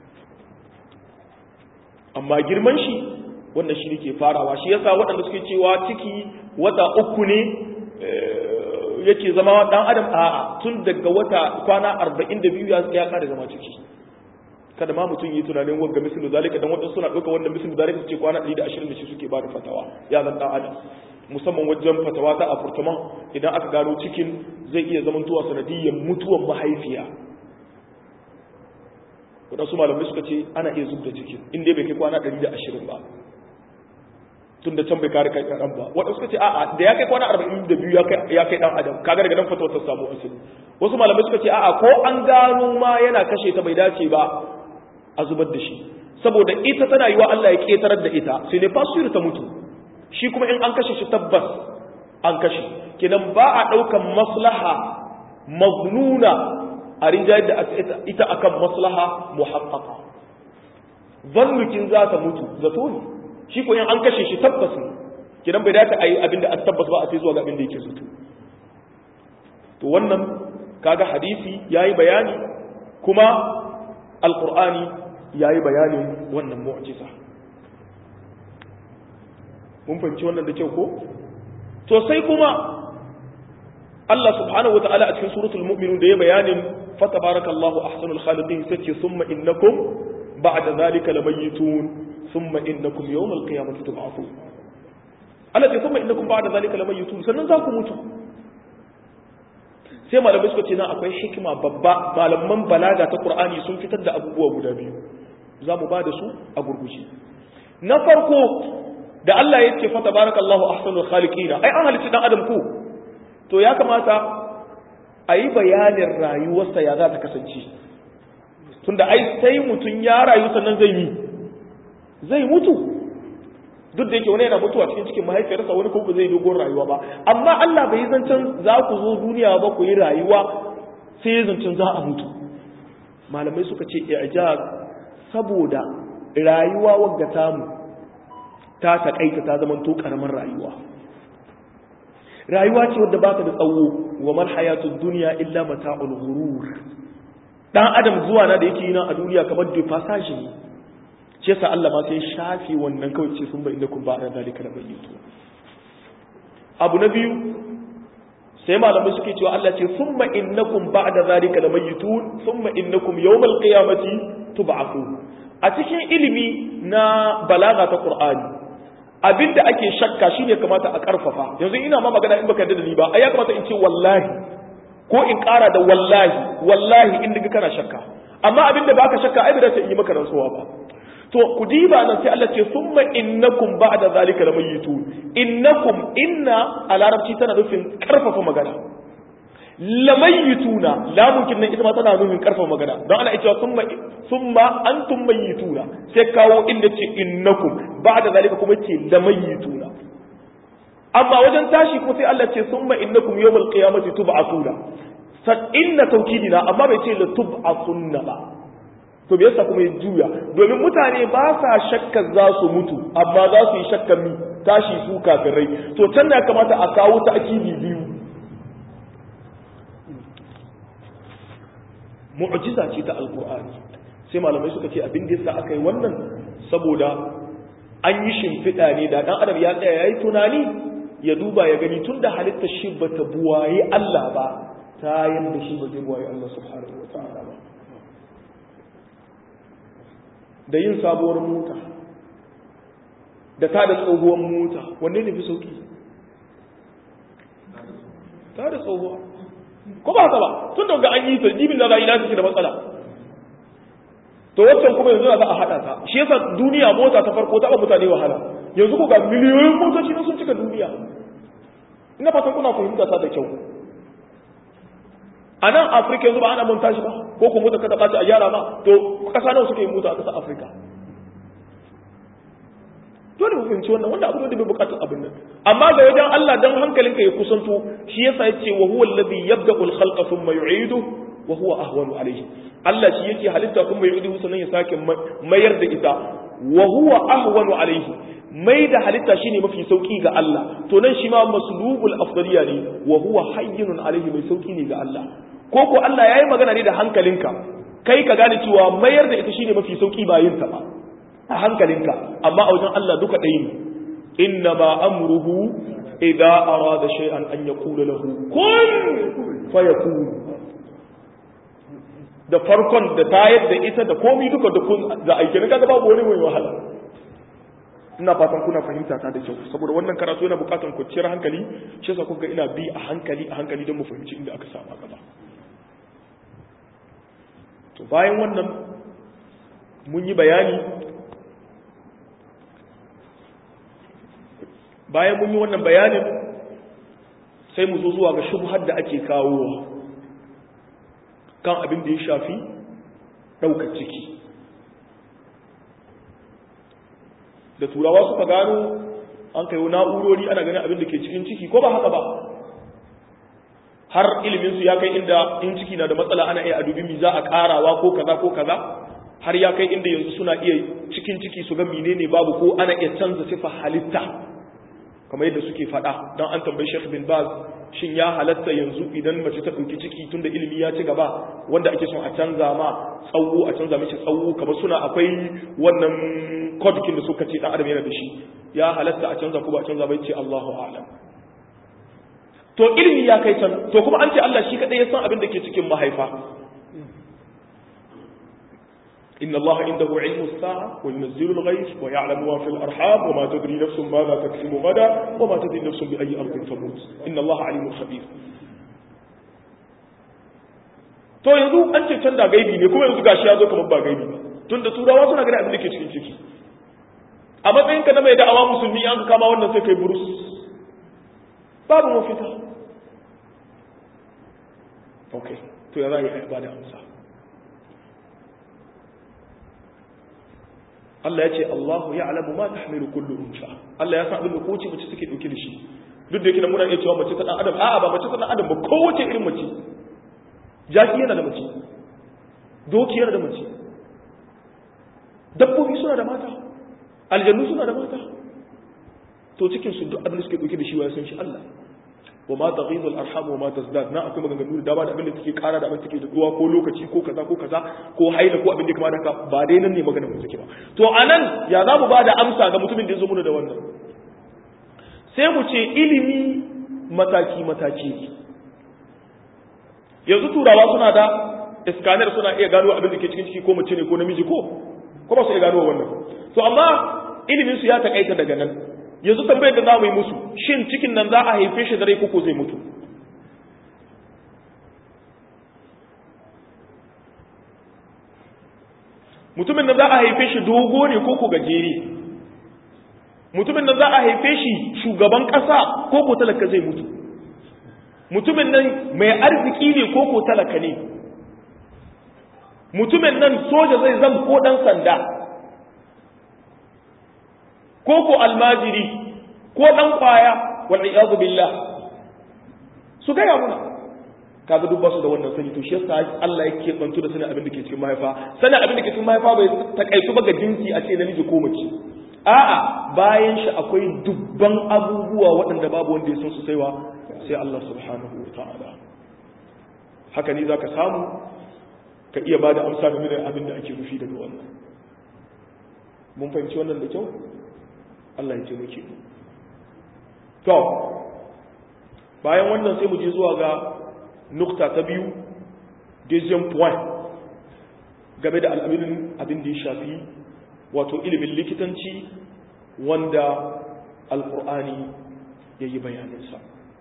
amma girman shi wannan shi ne ke farawa shi yasa waɗanda suke cewa ciki wata uku ne yake zama dan adam a'a tun daga wata kwana arba'in da biyu ya kare zama ciki kada ma mutum yi tunanin wanga mislu zalika dan wadansu suna ɗauka wannan mislu zalika su ce kwana ɗari da ashirin da shi suke ba da fatawa ya zan dan adam musamman wajen fatawa ta afurtaman idan aka gano cikin zai iya zamantowa sanadiyyar mutuwan mahaifiya waɗansu malamai suka ce ana iya zub da cikin inda bai kai kwana ɗari da ashirin ba tun da can bai kare kai ɗan ba waɗansu suka ce a'a da ya kai kwana arba'in da biyu ya kai ɗan adam kaga daga nan fatawa ta samu asali wasu malamai suka ce a'a ko an gano ma yana kashe ta bai dace ba a zubar da shi saboda ita tana yi wa Allah ya ƙetarar da ita sai ne fasir ta mutu shi kuma in an kashe shi tabbas an kashe kenan ba a ɗaukan maslaha magnuna a rinjayar da ita akan maslaha muhaqqaqa zannukin za ta mutu zato ne shi ko in an kashe shi tabbas ne kenan bai dace a yi abinda a tabbas ba a sai zuwa ga abinda yake zato to wannan kaga hadisi yayi bayani kuma alqur'ani yayi bayanin wannan mu'jiza mun fahimci wannan da kyau ko to sai kuma Allah subhanahu wataala a cikin suratul mu'minun da ya bayanin fa tabarakallahu ahsanul khaliqin sai thumma innakum ba'da zalika lamayitun thumma innakum yawmal qiyamati tub'athun Allah ce thumma innakum ba'da zalika lamayitun sannan za ku mutu sai malamai suka ce nan akwai hikima babba malaman balaga ta Qur'ani sun fitar da abubuwa guda biyu za mu ba da su a gurguje na farko da Allah ya ce fa tabarakallahu ahsanul khaliqin ai an halitta dan adam ko to ya kamata a yi bayanin rayuwarsa ya za ta kasance tunda ai sai mutum ya rayu sannan zai yi zai mutu duk da yake wani yana mutuwa cikin cikin mahaifiyarsa wani kuma zai dogon rayuwa ba amma Allah bai zancen za ku zo duniya ba ku yi rayuwa sai zancen za a mutu malamai suka ce i'jaz saboda rayuwa wagga tamu ta takaita ta zama to karamin rayuwa rayuwa ce wadda ba ta da tsawo wa mal hayatud dunya illa mata'ul ghurur dan adam zuwa na da yake yi nan a duniya kamar da passage ne ce sa Allah ma sai shafi wannan kawai ce sun bai inda kun ba da zalika da bayyito abu na biyu sai malamai suke cewa Allah ce summa innakum ba'da zalika la mayyitun summa innakum yawmal qiyamati tub'athun a cikin ilimi na balaga ta Qur'ani abinda ake shakka shine kamata a karfafa yanzu ina ma magana in baka yarda da ni ba ai ya kamata in ce wallahi ko in ƙara da wallahi wallahi in diga kana shakka amma abinda baka shakka ai bai da yi maka rantsuwa ba to ku diba nan sai Allah ce summa innakum ba'da zalika lamayitun innakum inna a larabci tana nufin karfafa magana lamayituna lamun nan ita ma tana nufin karfafa magana don Allah ya ce summa summa antum mayituna sai kawo inda ce innakum ba'da zalika kuma ce lamayituna amma wajen tashi kuma sai Allah ce summa innakum yawmal qiyamati tub'athuna fa inna tawkidina amma bai ce la tub'athunna ba to me yasa kuma ya juya domin mutane ba sa shakkar za su mutu amma za su yi shakkar mi tashi su kafirai to can ya kamata a kawo ta akidi biyu mu'jiza ce ta alqur'ani sai malamai suka ce abin da yasa aka yi wannan saboda an yi shimfiɗa ne da dan adam ya tsaya yayi tunani ya duba ya gani tunda halitta shi bata buwaye Allah ba ta yanda shi ba zai buwaye Allah subhanahu wataala ba da yin sabuwar mota da ta da tsohuwar mota wanne ne fi sauki ta da tsohuwa ko ba haka ba tun da an yi ta jibin da ra'ayi lafi da matsala to wancan kuma yanzu za a haɗa ta shi yasa duniya mota ta farko ta ba mutane wahala yanzu ko ga miliyoyin motoci na sun cika duniya ina fatan kuna fahimta ta da kyau a nan afirka yanzu ba ana mun tashi ba ko kuma mota kada ɓaci a gyara ma to ƙasa nawa suka yi mota a ƙasar afirka dole mu fahimci wannan wanda abu da bai buƙatar abin nan amma ga wajen Allah dan hankalinka ya kusanto shi yasa yace wa huwa alladhi yabda'u al-khalqa thumma yu'idu wa huwa ahwanu alayhi Allah shi yake halitta kuma yu'idu sannan ya sake mayar da ita wa huwa ahwanu alayhi mai da halitta shine mafi sauki ga Allah to nan shi ma maslubul afdaliya ne wa huwa hayyun alayhi mai sauki ne ga Allah ko ko Allah yayi magana ne da hankalinka kai ka gane cewa mayar da ita shine mafi sauki ba yin ta ba a hankalinka amma a wajen Allah duka ɗaya ne inna ma amruhu idza arada shay'an an yaqula lahu kun fayakun da farkon da tayar da ita da komai duka da kun da aike ne kaga babu wani mai wahala ina fatan kuna fahimta ta da kyau saboda wannan karatu yana bukatar kwanciyar hankali shi yasa kuka ina bi a hankali a hankali don mu fahimci inda aka samu gaba to bayan wannan mun yi bayani bayan mun yi wannan bayanin sai mu zo zuwa ga shubhar da ake kawowa kan abin da ya shafi ɗaukar ciki da turawa suka gano an kai na'urori ana ganin abin da ke cikin ciki ko ba haka ba har iliminsu ya kai inda in ciki na da matsala ana iya adubi mi za a karawa ko kaza ko kaza har ya kai inda yanzu suna iya cikin ciki su ga menene babu ko ana iya canza sifa halitta kamar yadda suke faɗa don an tambayi Sheikh bin Baz shin ya halatta yanzu idan mace ta ɗauki ciki tunda ilimi ya ci gaba wanda ake son a canza ma tsawo a canza mishi tsawo kamar suna akwai wannan kodikin da suka ce ɗan adam yana da shi ya halatta a canza ko ba a canza ba ce Allahu a'lam to ilimi ya kai can to kuma an ce Allah shi kadai ya san abin da ke cikin mahaifa inna Allah indahu ilmu as-sa'a wa yunzilu al-ghayth wa ya'lamu ma fil arham wa ma tadri nafsun madha taksibu ghadan wa ma tadri nafsun bi ayyi ardin tamut inna Allah alimun khabir to yanzu an ce can da gaibi ne kuma yanzu gashi ya zo kamar ba gaibi ba tunda turawa suna gani abin da ke cikin ciki a matsayinka na mai da'awa musulmi an ka kama wannan sai kai burus babu mafita okay to ya zai ba da amsa Allah ya ce Allahu ya'lamu ma tahmilu kullu unsa Allah ya san abin da kowace mace take dauke da shi duk da yake muna iya cewa mace ta dan adam a'a ba mace ta dan adam ba kowace irin mace jaki yana da mace doki yana da mace dabbobi suna da mata aljannu suna da mata to cikin su duk abin da suke dauke da shi wa san shi Allah wa ma taghidu al-arham wa ma tazdad na akwai maganganu da dama da abin da take kara da abin da take da duwa ko lokaci ko kaza ko kaza ko haila ko abin da kuma da ka ba dai nan ne maganar mu take ba to anan ya za mu bada amsa ga mutumin da ya zo mu da wannan sai mu ce ilimi mataki mataki yanzu turawa suna da scanner suna iya gano abin da ke cikin ciki ko mace ne ko namiji ko ko ba su iya gano wannan to amma ilimin su ya takaita daga nan yanzu tambayar da za mu yi musu shin cikin nan za a haife shi da rai ko zai mutu mutumin nan za a haife shi dogo ne ko ko gajere mutumin nan za a haife shi shugaban ƙasa ko ko talaka zai mutu mutumin nan mai arziki ne ko ko talaka ne mutumin nan soja zai zama ko ɗan sanda ko ko almajiri ko dan kwaya wal iyadu billah su ga yamuna kaga duk basu da wannan sani to shi yasa Allah yake bantu da sanin abin da ke cikin mahaifa sanin abin da ke cikin mahaifa bai takaitu ba ga jinsi a ce namiji ko mace a'a bayan shi akwai dubban abubuwa waɗanda babu wanda ya san su saiwa sai Allah subhanahu wa ta'ala haka ne zaka samu ka iya bada amsa game da abin da ake nufi daga wannan mun fahimci wannan da kyau Allah ya taimake mu to bayan wannan sai mu je zuwa ga nukta ta biyu deuxième point game da al'amarin abin da ya shafi wato ilimin likitanci wanda alqur'ani yayi bayanin sa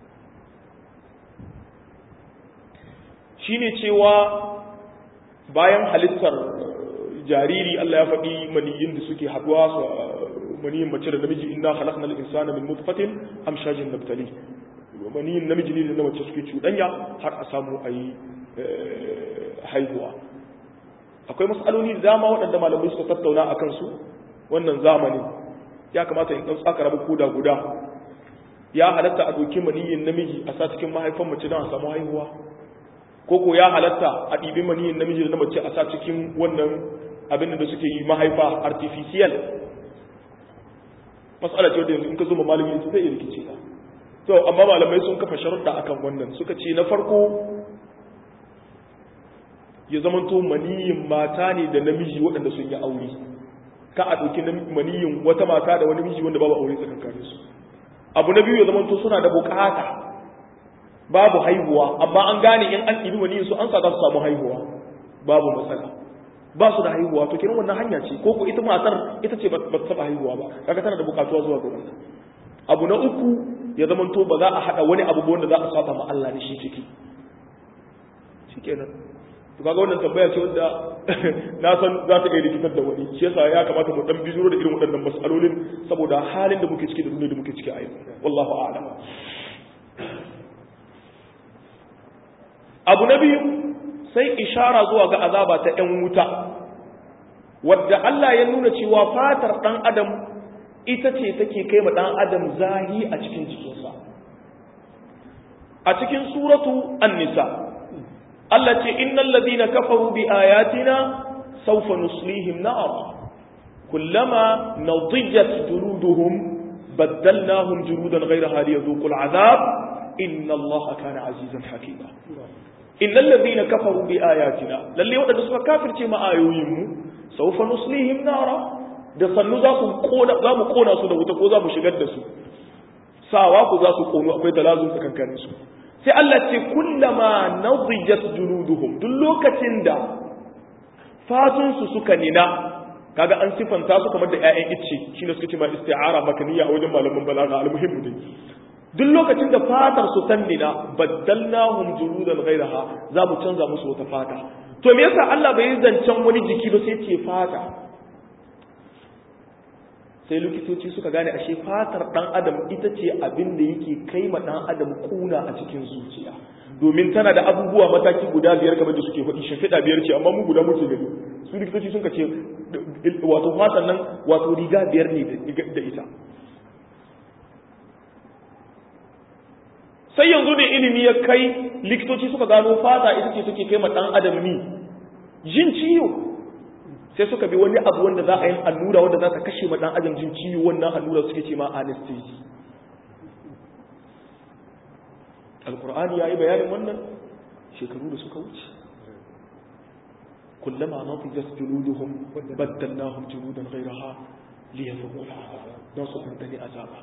shine cewa bayan halittar jariri Allah ya faɗi maniyin da suke haɗuwa maniyin mace da namiji inna khalaqna al-insana min nutfatin amshajin nabtali maniyin namiji ne da mace suke cuɗanya har a samu ayi haihuwa akwai mas'aloli da dama waɗanda malamai suka tattauna akan su wannan zamani ya kamata in dan tsaka rabu koda guda ya halatta a doki maniyin namiji a sa cikin mahaifan mace don a samu haihuwa koko ya halatta a ɗibi maniyin namiji da na mace a sa cikin wannan abin da suke yi mahaifa artificial mas'ala ce wadda yanzu in ka zo ma malami ta zai rikice ka to amma malamai sun kafa sharuɗa akan wannan suka ce na farko ya zamanto maniyin mata ne da namiji waɗanda sun yi aure ka a ɗauki maniyin wata mata da wani miji wanda babu aure tsakankanin su abu na biyu ya zamanto suna da bukata babu haihuwa amma an gane in an ɗibi maniyin su an sa za su samu haihuwa babu matsala ba su da haihuwa to kiran wannan hanya ce ko ko ita matar ita ce ba ta taba haihuwa ba kaga tana da bukatuwa zuwa ga wannan abu na uku ya zama to ba za a hada wani abu wanda za a saba ma Allah ne shi ciki shikenan to kaga wannan tambaya ce wanda na san za ta iya rikitar da wani shi yasa ya kamata mu dan bizuro da irin waɗannan mas'alolin saboda halin da muke ciki da duniyar da muke ciki a yau wallahu a'lam abu na biyu sai ishara zuwa ga azaba ta ‘yan wuta, wadda Allah ya nuna cewa fatar ɗan adam ita ce take kai ma ɗan adam zahi a cikin jikinsa. A cikin suratu An-Nisa, Allah ce, Innan ladina kafaru bi ayatina saufa nuslihim na'ara, kullama nadijat juluduhum baddalnahum juludan ghayra hali yadhuqul azab inna Allah kana azizan hakima. innal ladina kafaru bi ayatina lalle wadanda suka kafirce ma ayoyin mu sawfa nuslihim nara da sannu za su kona za mu kona su da wuta ko za mu shigar da su sawa ku za su kono akwai talazun tsakankanin su sai Allah ce kullama nadijat juluduhum duk lokacin da fatun su suka nina kaga an sifanta su kamar da ƴaƴan icce shine suka ce ma isti'ara makaniya a wajen malaman balaga almuhimmu dai duk lokacin da fatar su tannina baddalnahum juludan ghayraha za mu canza musu wata fata to me yasa Allah bai zancen wani jiki ba sai ce fata sai likitoci suka gane ashe fatar dan adam ita ce abin da yake kai ma dan adam kuna a cikin zuciya domin tana da abubuwa mataki guda biyar kamar da suke faɗi shafida biyar ce amma mu guda muke gani su likitoci sun ce wato fatan nan wato riga biyar ne da ita sai yanzu da ilimi ya kai likitoci suka gano fata ita ce suke kai ma dan adam ni jin ciwo sai suka bi wani abu wanda za a yi allura wanda za ta kashe ma dan adam jin ciwo wannan allura suke ce ma anesthesia alqur'ani yayi bayanin wannan shekaru da suka wuce kullama nadijat juluduhum baddalnahum juludan ghayraha liyadhuqu dan su tantani azaba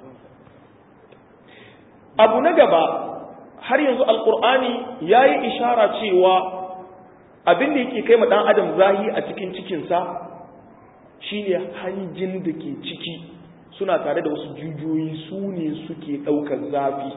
abu na gaba har yanzu alqur'ani yayi ishara cewa abin da yake kai ma dan adam zahi a cikin cikinsa shine hanjin da ke ciki suna tare da wasu jijiyoyi su ne suke daukar zafi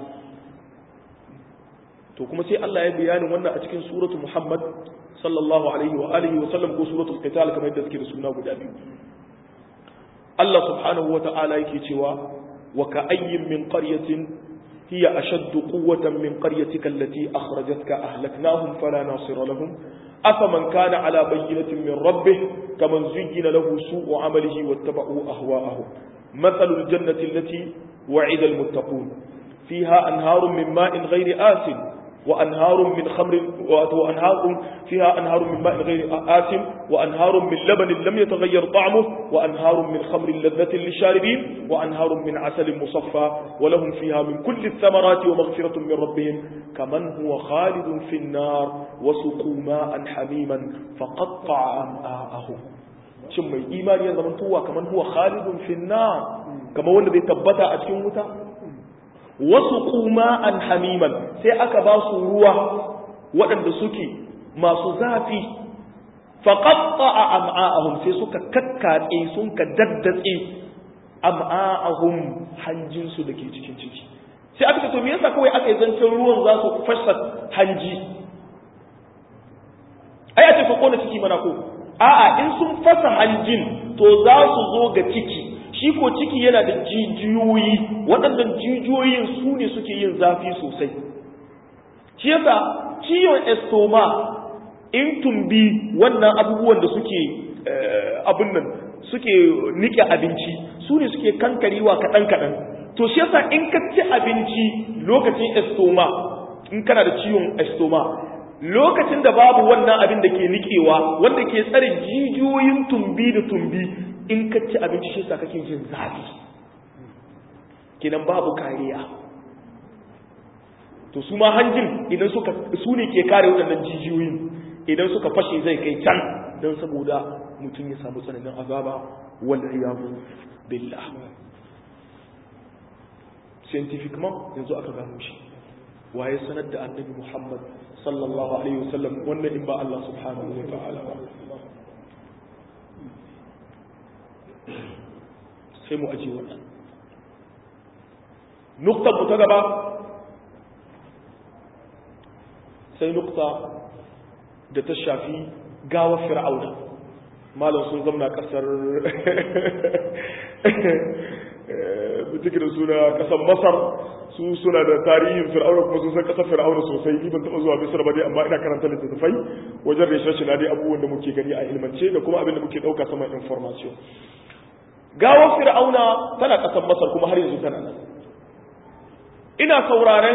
to kuma sai Allah ya bayanin wannan a cikin suratu Muhammad sallallahu alaihi wa alihi wa sallam ko suratul qital kamar yadda suke da suna guda biyu Allah subhanahu wa ta'ala yake cewa wa ka'ayyin min qaryatin hiya ashaddu quwwatan min qaryatika allati akhrajatka ahlaknahum fala nasira lahum أفمن كان على بينة من ربه كمن زين له سوء عمله واتبعوا أهواءهم مثل الجنة التي وعد المتقون فيها أنهار من ماء غير آسن وأنهار من خمر وأنهار فيها أنهار من ماء غير آسن وأنهار من لبن لم يتغير طعمه وأنهار من خمر لذة للشاربين وأنهار من عسل مصفى ولهم فيها من كل الثمرات ومغفرة من ربهم كمن هو خالد في النار وسقوا ماء حميما فقطع أمعاءهم shin mai imani ya zamantowa kaman huwa khalidun fi nar kamar wanda zai tabbata a cikin wuta wasu kuma an hamiman sai aka ba su ruwa waɗanda suke masu zafi faqatta'a am'a'ahum sai suka kakkatse sun ka daddatse am'a'ahum hanjin su dake cikin ciki sai aka ce to me yasa kawai aka yi zancen ruwan za su fassa hanji ai a ce fa kona ciki mana ko a'a in sun fasa hanjin to za su zo ga ciki shi ko ciki yana da jijiyoyi waɗannan jijiyoyin su ne suke yin zafi sosai shi yasa ciwon estoma in tumbi wannan abubuwan da suke abin nan suke nike abinci su ne suke kankarewa kaɗan-kaɗan to shi yasa in ka ci abinci lokacin estoma in kana da ciwon estoma lokacin da babu wannan abin da ke nikewa wanda ke tsare jijiyoyin tumbi da tumbi in ka ci abinci shi sa kake jin zafi kenan babu kariya to su ma hanjin idan suka su ne ke kare waɗannan jijiyoyin idan suka fashe zai kai can don saboda mutum ya samu tsananin azaba wal iyadu billah scientifiquement yanzu aka gano shi waye sanar da annabi Muhammad sallallahu alaihi wasallam wannan in ba Allah subhanahu wa ta'ala ba sai mu aje wannan nukta mu ta gaba sai nukta da ta shafi gawa fir'auna malam sun zamna kasar bijikin suna kasar masar su suna da tarihin fir'auna kuma sun san kasar fir'auna sosai ni ban taɓa zuwa misar ba dai amma ina karanta littattafai wajen research na dai abubuwan da muke gani a ilmance da kuma abin da muke ɗauka sama information gawar fir'auna tana kasar masar kuma har yanzu tana nan ina sauraren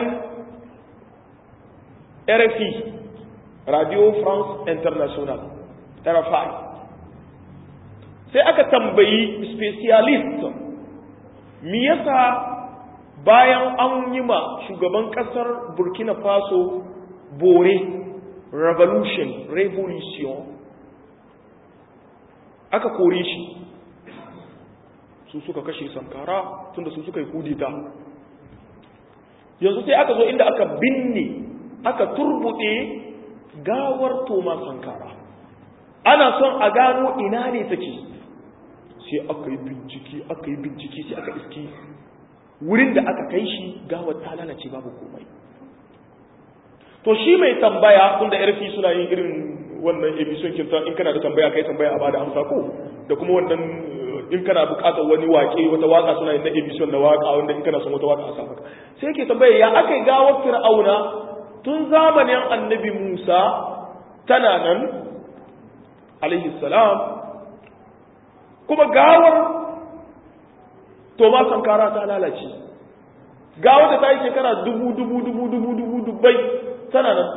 R F I Radio France International R F I sai aka tambayi specialist me yasa bayan an yi ma shugaban kasar Burkina Faso bore revolution revolution aka kore shi su suka kashe Sankara tunda su suka yi kudita yanzu sai aka zo inda aka binne aka turbuɗe gawar Thomas Sankara ana son a gano ina ne take sai aka yi bincike aka yi bincike sai aka iski wurin da aka kai shi gawar ta lalace babu komai. To shi mai tambaya tunda yarfi suna yin irin wannan emission kinta in kana da tambaya kai tambaya a bada amsa ko da kuma wannan in kana buƙatar wani waƙe wata waka suna yin na emission na waka wanda in kana son wata waka a sa maka sai yake tambaya ya aka yi gawar Fir'auna tun zamanin Annabi Musa tana nan alaihi salam kuma gawar Thomas Sankara ta lalace gawar da ta yi shekara dubu dubu dubu dubu dubu dubbai tana nan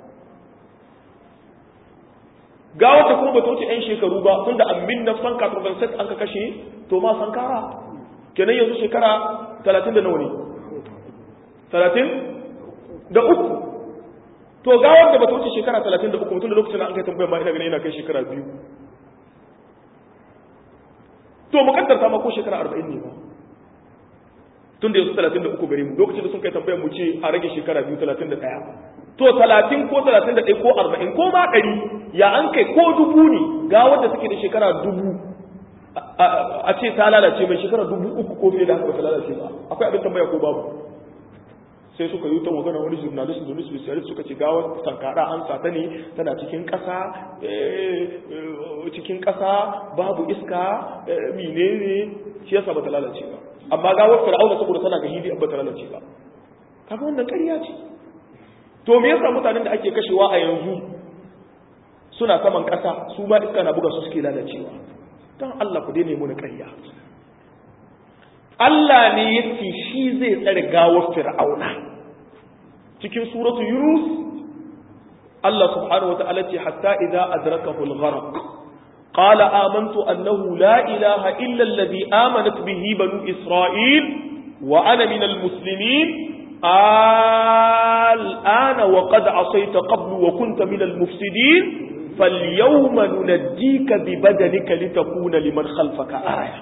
gawar ta kuma ba ta wuce ‘yan shekaru ba tun da amin na san katurbanset an ka kashe Thomas Sankara kenan yanzu shekara talatin da nawa ne talatin da uku to gawar da ba ta wuce shekara talatin da uku mutum da lokacin da an kai tambayar ma ina gani yana kai shekara biyu to mukaddar ta ma ko shekara arba'in ne ba tun da yanzu talatin da uku gare mu lokacin da sun kai tambayar mu ce a rage shekara biyu talatin da ɗaya to talatin ko talatin da ɗaya ko arba'in ko ma ɗari ya an kai ko dubu ne ga wanda suke da shekara dubu a ce ta lalace mai shekara dubu uku ko fiye da haka ba ta lalace ba akwai abin tambaya ko babu sai suka yi ta magana wani journalist da wani specialist suka ce gawar Sankara an sata ne tana cikin ƙasa cikin ƙasa babu iska menene shi yasa ba ta lalace ba amma gawar Fir'auna saboda tana ga hidi ba ta lalace ba kaga wannan ƙarya ce to me yasa mutanen da ake kashewa a yanzu suna saman ƙasa su ma iska na buga su suke lalacewa dan Allah ku daina mu na ƙarya Allah ne yace shi zai tsare gawar Fir'auna cikin suratu Yunus Allah subhanahu wa ta'ala ce hatta idza adrakahu al-gharq qala amantu annahu la ilaha illa alladhi amanat bihi banu Isra'il wa ana min al-muslimin al-ana wa qad asayta qablu wa kunta min al-mufsidin falyawma nunajjika bi badanika litakuna liman khalfaka aya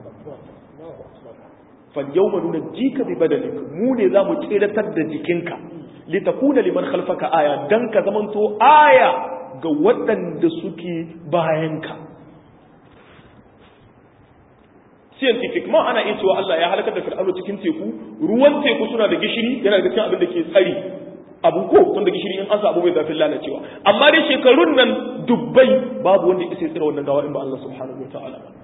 falyawma nunajjika bi badanika mu ne zamu tsiratar da jikinka litakuna liman khalfaka aya dan ka zamanto aya ga waɗanda suke bayanka scientific ma ana iya cewa Allah ya halakar da Fir'auna cikin teku ruwan teku suna da gishiri yana da cikin abin da ke tsari abu ko tun da gishiri in an samu bai zafin lalacewa amma dai shekarun nan dubbai babu wanda ya isa tsira wannan gawa in ba Allah subhanahu wataala ba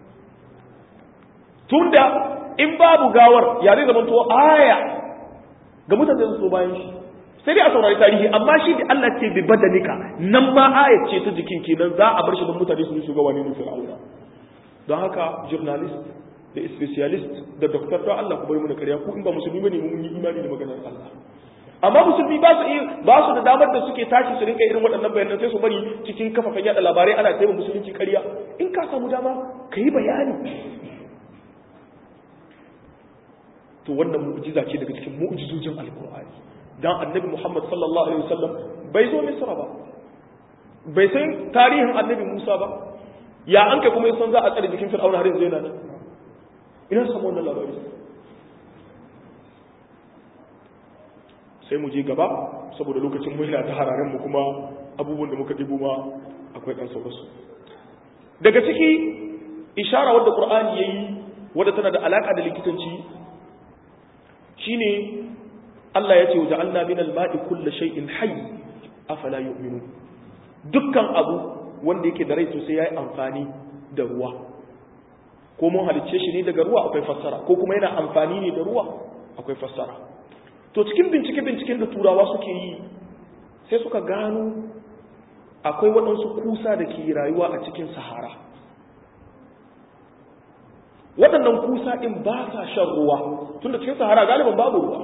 tunda in babu gawar ya zai zama to aya ga mutane da su bayan shi sai dai a saurari tarihi amma shi da Allah ce bi badanika nan ma ayat ce ta jikin kenan za a bar shi don mutane su shugaba ne Fir'auna don haka journalist da specialist da doctor to Allah ku bari mu da kariya ku in ba musulmi bane mun yi imani da maganar Allah amma musulmi ba su ba su da damar da suke tashi su rinka irin waɗannan bayanan sai su bari cikin kafafen yada labarai ana taimaka musulunci kariya in ka samu dama ka yi bayani to wannan mu'jiza ce daga cikin mu'jizojin alqur'ani dan annabi Muhammad sallallahu alaihi wasallam bai zo Misra ba bai san tarihin annabi Musa ba ya an kai kuma yasan za a tsare jikin Fir'auna har yanzu yana nan ina samu wannan labari sai mu je gaba saboda lokacin mu yana ta hararen mu kuma abubuwan da muka dibo ma akwai dan sauransu daga ciki ishara wadda Qur'ani yayi wadda tana da alaka da likitanci shine Allah ya ce waja'alna minal ma'i kulli shay'in hayy afala yu'minun dukkan abu wanda yake da rai to sai yayi amfani da ruwa ko mun halicce shi ne daga ruwa akwai fassara ko kuma yana amfani ne da ruwa akwai fassara to cikin bincike binciken da turawa suke yi sai suka gano akwai waɗansu kusa da ke rayuwa a cikin sahara waɗannan kusa ɗin ba sa shan ruwa tun da cikin sahara galiban babu ruwa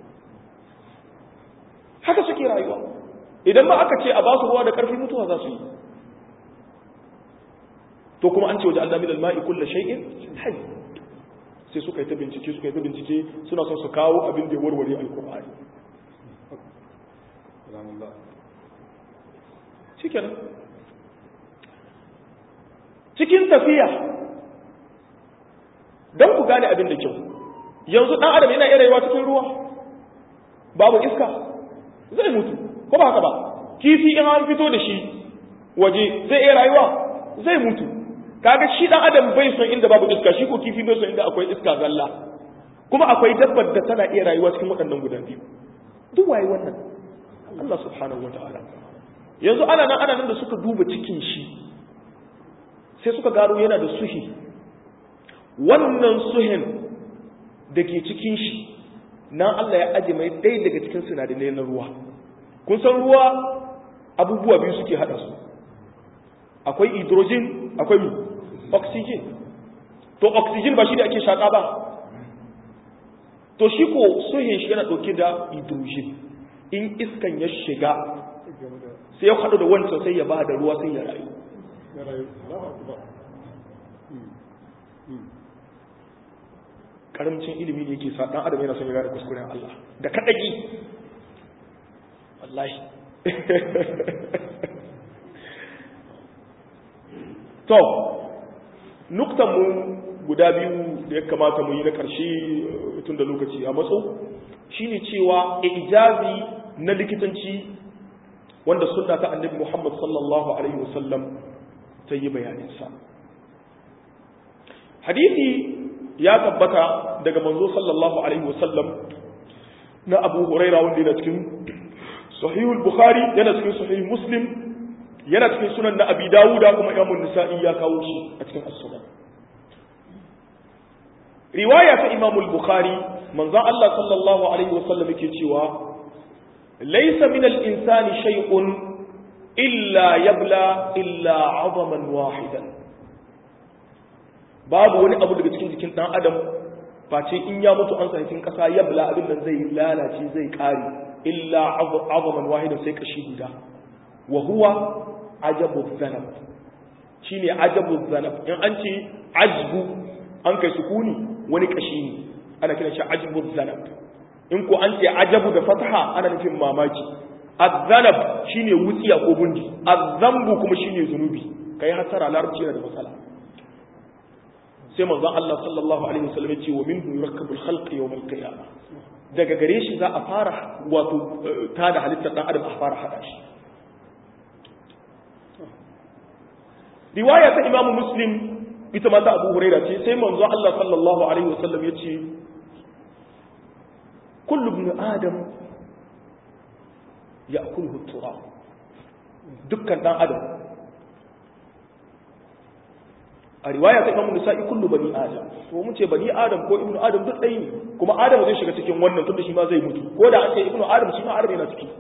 haka suke rayuwa idan ma aka ce a ba su ruwa da ƙarfi mutuwa za su yi to kuma an ce waje Allah min al-ma'i kullu shay'in hayy sai suka yi ta bincike suka yi ta bincike suna son su kawo abin da ya warware alqur'ani cikin cikin tafiya dan ku gane abin da kyau yanzu dan adam yana iya rayuwa cikin ruwa babu iska zai mutu ko ba haka ba kifi in an fito da shi waje zai iya rayuwa zai mutu kaga shi dan adam bai son inda babu iska shi ko kifi bai son inda akwai iska zalla kuma akwai dabbar da tana iya rayuwa cikin waɗannan guda biyu duk waye wannan Allah subhanahu wataala yanzu ana nan ana nan da suka duba cikin shi sai suka gano yana da suhi wannan suhin da ke cikin shi nan Allah ya aje mai ɗaya daga cikin sinadarai na ruwa kun san ruwa abubuwa biyu suke hada su akwai hydrogen akwai oxygen to oxygen ba shi da ake shaka ba to shi ko suhin shi yana dauke da hydrogen in iskan ya shiga sai ya hadu da wancan sai ya ba da ruwa sai ya rayu karamcin ilimi ne yake sa dan adam yana son ya gane kuskuren Allah da kadagi wallahi to nuktan mu guda biyu da ya kamata mu yi na karshe tun da lokaci a matso shine cewa ijazi na likitanci wanda sunna ta annabi Muhammad sallallahu alaihi wasallam ta yi bayanin sa hadisi ya tabbata daga manzo sallallahu alaihi wasallam na Abu Huraira wanda yana cikin Sahih al-Bukhari yana cikin Sahih Muslim yana cikin sunan na Abi Dawud kuma Imam an-Nasa'i ya kawo shi a cikin As-Sunan riwaya ta Imam al-Bukhari manzo Allah sallallahu alaihi wasallam yake cewa laysa min al-insani shay'un illa yabla illa 'azaman wahidan babu wani abu daga cikin jikin dan adam face in ya mutu an sa cikin kasa yabla abin nan zai lalace zai kare illa azaman wahida sai kashi guda wa huwa ajabu dhanab shine ajabu dhanab in an ce ajbu an kai sukuni wani kashi ne ana kiran shi ajabu dhanab in ko an ce ajabu da fataha ana nufin mamaki adh-dhanab shine wutsiya ko bundi adh-dhanbu kuma shine zunubi kai hasara larabci yana da matsala sai manzon Allah sallallahu alaihi wasallam ya ce wa minhu yurakkabu al-khalq yawm al-qiyamah daga gare shi za a fara wato ta da halittar dan adam a fara hada shi riwaya ta Imam Muslim ita ma ta Abu Hurairah ce sai manzon Allah sallallahu alaihi wasallam ya ce kullu ibn adam ya'kuluhu at-turab dukkan dan adam a riwaya ta Imam Nasa'i kullu bani adam to mun ce bani adam ko ibnu adam duk ɗaya ne kuma adam zai shiga cikin wannan tunda shi ma zai mutu ko da an ce ibnu adam shi ma adam yana ciki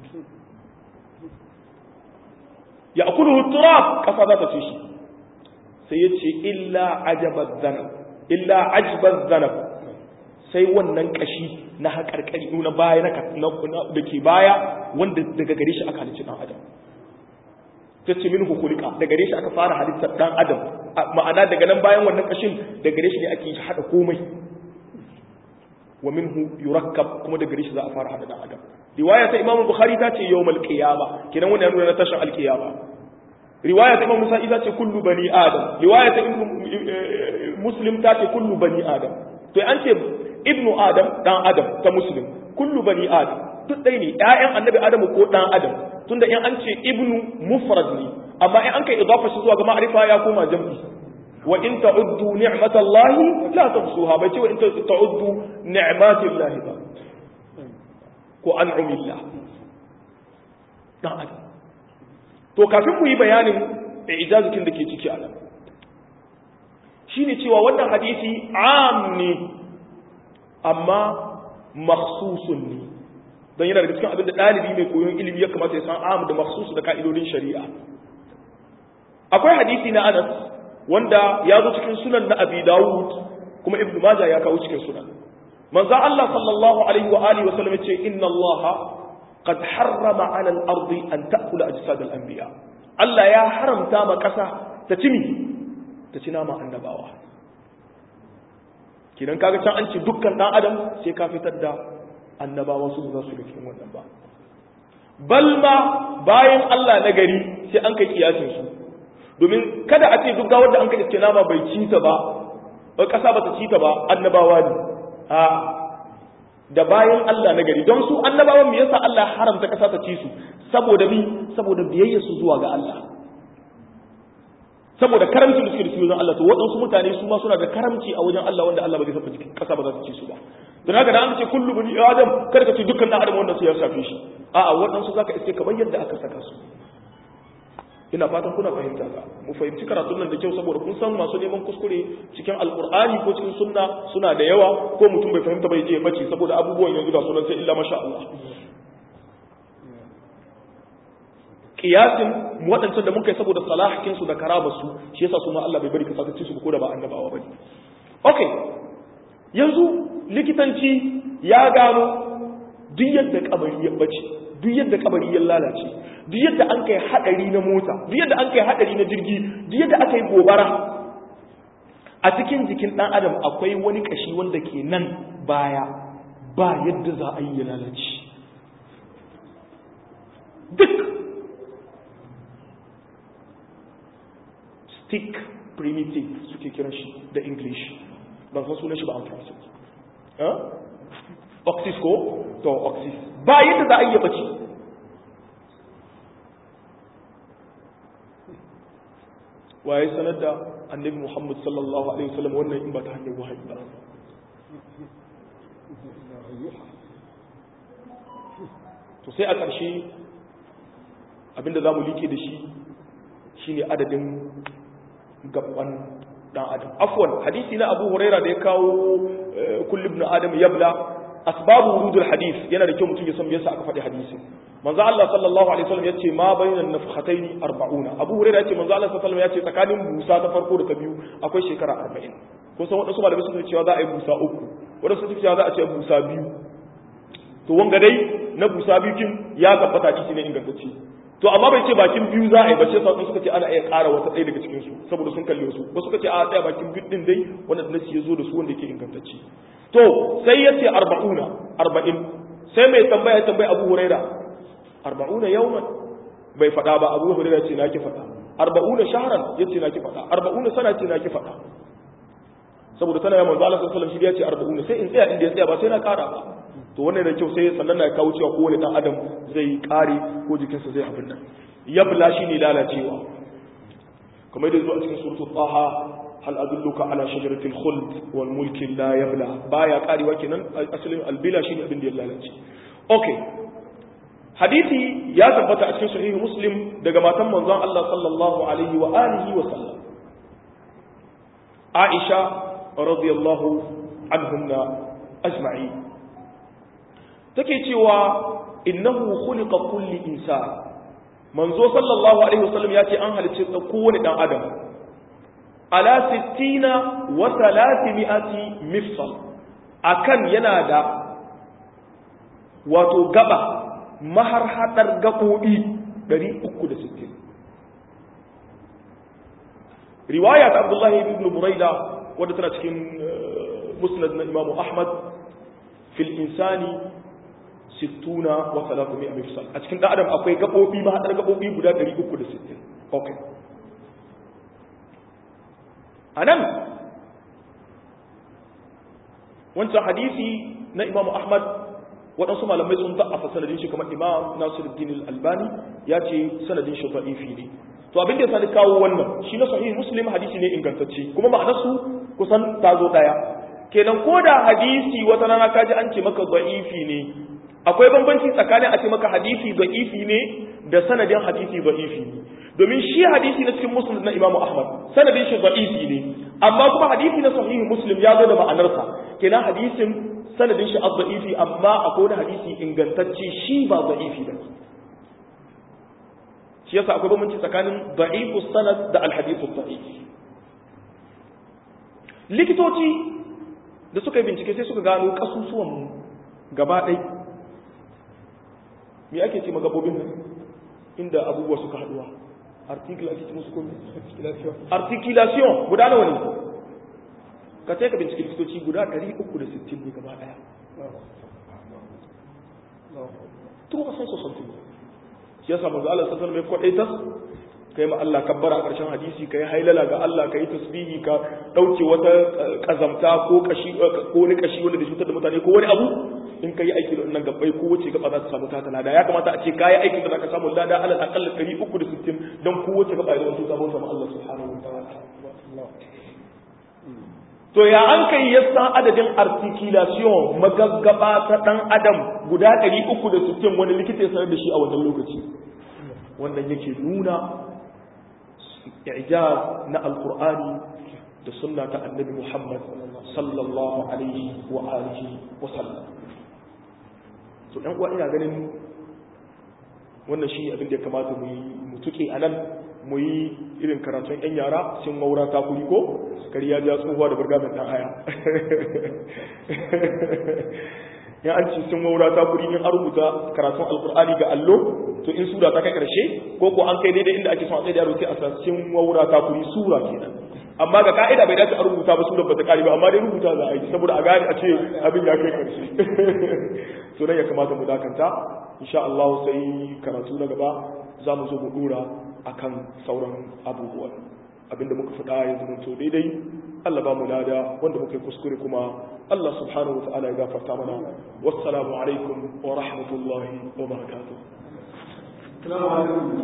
ya akuluhu turab kasa za ta ci shi sai ya ce illa ajabaz zanab illa ajbaz zanab sai wannan kashi na haƙarƙari na baya na da ke baya wanda daga gare shi aka halicci dan adam tace minhu khuliqa daga gare shi aka fara halittar dan adam ma'ana daga nan bayan wannan kashin daga gare shi ne ake hada komai wa minhu yurakkab kuma daga gare shi za a fara hada dan adam riwaya ta Imam Bukhari ta ce yawmal qiyama kidan wannan ya nuna na tashin alqiyama riwaya ta Imam Musa'i ta ce kullu bani adam riwaya ta Muslim ta ce kullu bani adam to an ce ibnu adam dan adam ta Muslim kullu bani adam duk dai ne ƴaƴan annabi adamu ko dan adam tunda in an ce ibnu mufrad ne amma in an kai idafa shi zuwa ga ma'rifa ya koma jam'i wa in ta'uddu ni'matallahi la tuhsuha bai ce wa in ta'uddu ni'matillahi ba ko an'umillah dan adam to kafin mu yi bayanin ijazatin da ke ciki a nan shine cewa wannan hadisi am ne amma makhsusun ne don yana daga cikin abin da ɗalibi mai koyon ilimi ya kamata ya san am da makhsus da ka'idodin shari'a akwai hadisi na Anas wanda ya zo cikin sunan na Abi Dawud kuma Ibn Majah ya kawo cikin sunan manzo Allah sallallahu alaihi wa alihi wa sallam ya ce inna Allah qad harrama 'ala al-ardi an ta'kula ajsad al-anbiya Allah ya haramta ma kasa ta cimi ta ci nama annabawa kidan kaga can an ce dukkan dan adam sai ka fitar da annabawa su za su ga cikin wannan ba balma bayan Allah na gari sai an kai kiyasin su domin kada a ce duk ga wanda an kai iske nama bai ci ta ba ba kasa ba ta ci ta ba annabawa ne a da bayan Allah na gari don su annabawan me yasa Allah haramta kasa ta ci su saboda mi saboda biyayya su zuwa ga Allah saboda karamci da suke da su wajen Allah to waɗansu mutane su ma suna da karamci a wajen Allah wanda Allah ba zai saba cikin kasa ba za ta ci su ba don haka da an ce kullu bani adam kada ka ce dukkan dan adam wanda su ya shafe shi a'a waɗansu zaka iske kamar yadda aka saka su ina fatan kuna fahimta ka mu fahimci karatun nan da kyau saboda kun san masu neman kuskure cikin alqur'ani ko cikin sunna suna da yawa ko mutum bai fahimta bai je ya bace saboda abubuwan yanzu ga sunan sai illa masha Allah kiyasin waɗancan da muka yi saboda salahakin su da karaba su shi yasa su ma Allah bai bari ka saka ci su ko da ba annabawa bane okay yanzu likitanci ya gano duk yadda kabari ya bace duk yadda kabari ya lalace duk yadda an kai hadari na mota duk yadda an kai hadari na jirgi duk yadda aka yi gobara a cikin jikin dan adam akwai wani kashi wanda ke nan baya ba yadda za a yi ya lalace duk stick primitive suke kiran shi da English ban san sunan shi ba a Faransa eh oxys ko to oxys ba yadda za a yi bace waye sanar da annabi Muhammad sallallahu alaihi wasallam wannan in ba ta hanyar wahayi ba to sai a ƙarshe abinda zamu like da shi shine adadin gaban dan adam afwan hadisi na Abu Huraira da ya kawo kullu ibn adam yabla asbabu wurudul hadith yana da kyau mutum ya san yasa aka faɗi hadisi manzo Allah sallallahu alaihi wasallam yace ma bainan nafkhatayn arba'una Abu Hurairah yace manzo Allah sallallahu alaihi wasallam yace tsakanin busa ta farko da ta biyu akwai shekara arba'in ko san wadansu malamai sun ce cewa za a yi busa uku wadansu sun ce cewa za a ce busa biyu to wanga dai na busa biyu kin ya tabbata shi ne ingantacce to amma bai ce bakin biyu za a yi ba sai sauran suka ce ana iya ƙara wata ɗaya daga cikin su saboda sun kalle su wasu suka ce a tsaya bakin biyu din dai wanda nasi ya zo da su wanda yake ingantacce to sai yace arba'una arba'in sai mai tambaya tambaya Abu Hurairah arba'una yawman bai fada ba Abu Hurairah ce naki fada arba'una shahran yace naki fada arba'una sana ce naki fada saboda tana ya manzo Allah sallallahu alaihi wasallam shi yace arba'una sai in tsaya inda ya tsaya ba sai na kara ba to wannan da kyau sai sannan na kawo cewa kowane dan adam zai kare ko jikinsa zai abin nan yabla shine lalacewa kamar da zuwa cikin suratul taha hal adulluka ala shajaratil khuld wal mulki la yabla baya karewa kenan asalin albila shine abin da ya lalace okay hadisi ya tabbata a cikin sahihi muslim daga matan manzon Allah sallallahu alaihi wa alihi wa sallam Aisha radiyallahu anhunna ajma'i take cewa innahu khuliqa kulli insan manzo sallallahu alaihi wa sallam yace an halicce kowane dan adam ala sittina wa thalathimi'ati mifsal akan yana da wato gaba maharhadar gaɓoɓi ɗari uku da sittin riwaya ta Abdullahi ibn Buraida wadda tana cikin musnad na Imam Ahmad fil insani sittuna wa thalathmi'a mifsal a cikin dan adam akwai gaɓoɓi mahaɗar gaɓoɓi guda ɗari uku da sittin okay anan wancan hadisi na Imam Ahmad waɗansu malamai sun za'afa sanadin shi kamar Imam Nasiruddin Al-Albani ya ce sanadin shi da'ifi ne to abin da ya sani kawo wannan shi na sahih Muslim hadisi ne ingantacce kuma ma'anarsu kusan ta zo daya kenan ko da hadisi wata rana kaji an ce maka da'ifi ne akwai bambanci tsakanin a ce maka hadisi da'ifi ne da sanadin hadisi da'ifi ne domin shi hadisi na cikin Muslim na Imam Ahmad sanadin shi da'ifi ne amma kuma hadisi na sahih Muslim ya zo da ma'anarsa kenan hadisin sanadin shi ad-da'ifi amma akwai wani hadisi ingantacce shi ba da'ifi ba shi yasa akwai bambanci tsakanin da'ifu sanad da al-hadithu da'if likitoci da suka yi bincike sai suka gano kasusuwan mu gaba ɗai me ake ce magabobin nan inda abubuwa suka haduwa articulation musu ko articulation guda nawa ne ka sai ka bincike likitoci guda ɗari uku da sittin ne gaba ɗaya to a san sosanti shi yasa manzo Allah sallallahu alaihi wasallam ya kwadaitas kai ma Allah kabbara a ƙarshen hadisi kai hailala ga Allah kai tasbihi ka dauke wata kazamta ko kashi ko wani kashi wanda da cutar da mutane ko wani abu in kai aiki da wannan gabbai ko wace gaba za ta samu ta lada ya kamata a ce kai aikin da zaka samu lada alal aqall ɗari uku da sittin dan ko wace gaba da wato sabon sama Allah subhanahu wa ta'ala to ya an kai yasa adadin articulation magaggaba ta dan adam guda ɗari uku da sittin wani likita ya sanar da shi a wannan lokaci wannan yake nuna i'jaz na alqur'ani da sunna ta annabi Muhammad sallallahu alaihi wa alihi wa sallam to dan uwa ina ganin wannan shi abin da ya kamata mu yi mu tuke anan mu yi irin karatun yan yara sun maura ta kuri ko kariya ja tsohuwa da burgamin dan haya ya an ci sun maura ta kuri in an rubuta karatun alqur'ani ga allo to in sura ta kai karshe ko ko an kai daidai inda ake son a tsaye da yaro sai a sa sun maura ta kuri sura kenan amma ga ka'ida bai dace a rubuta ba sunan ba ta kare ba amma dai rubuta za a yi saboda a gane a ce abin ya kai karshe to nan ya kamata mu dakanta insha Allah sai karatu na gaba za mu zo mu dora akan sauran abubuwan abinda muka faɗa ya zama to daidai Allah ba mu lada wanda muka yi kuskure kuma Allah subhanahu wa ta'ala ya gafarta mana wassalamu alaikum wa rahmatullahi wa barakatuh.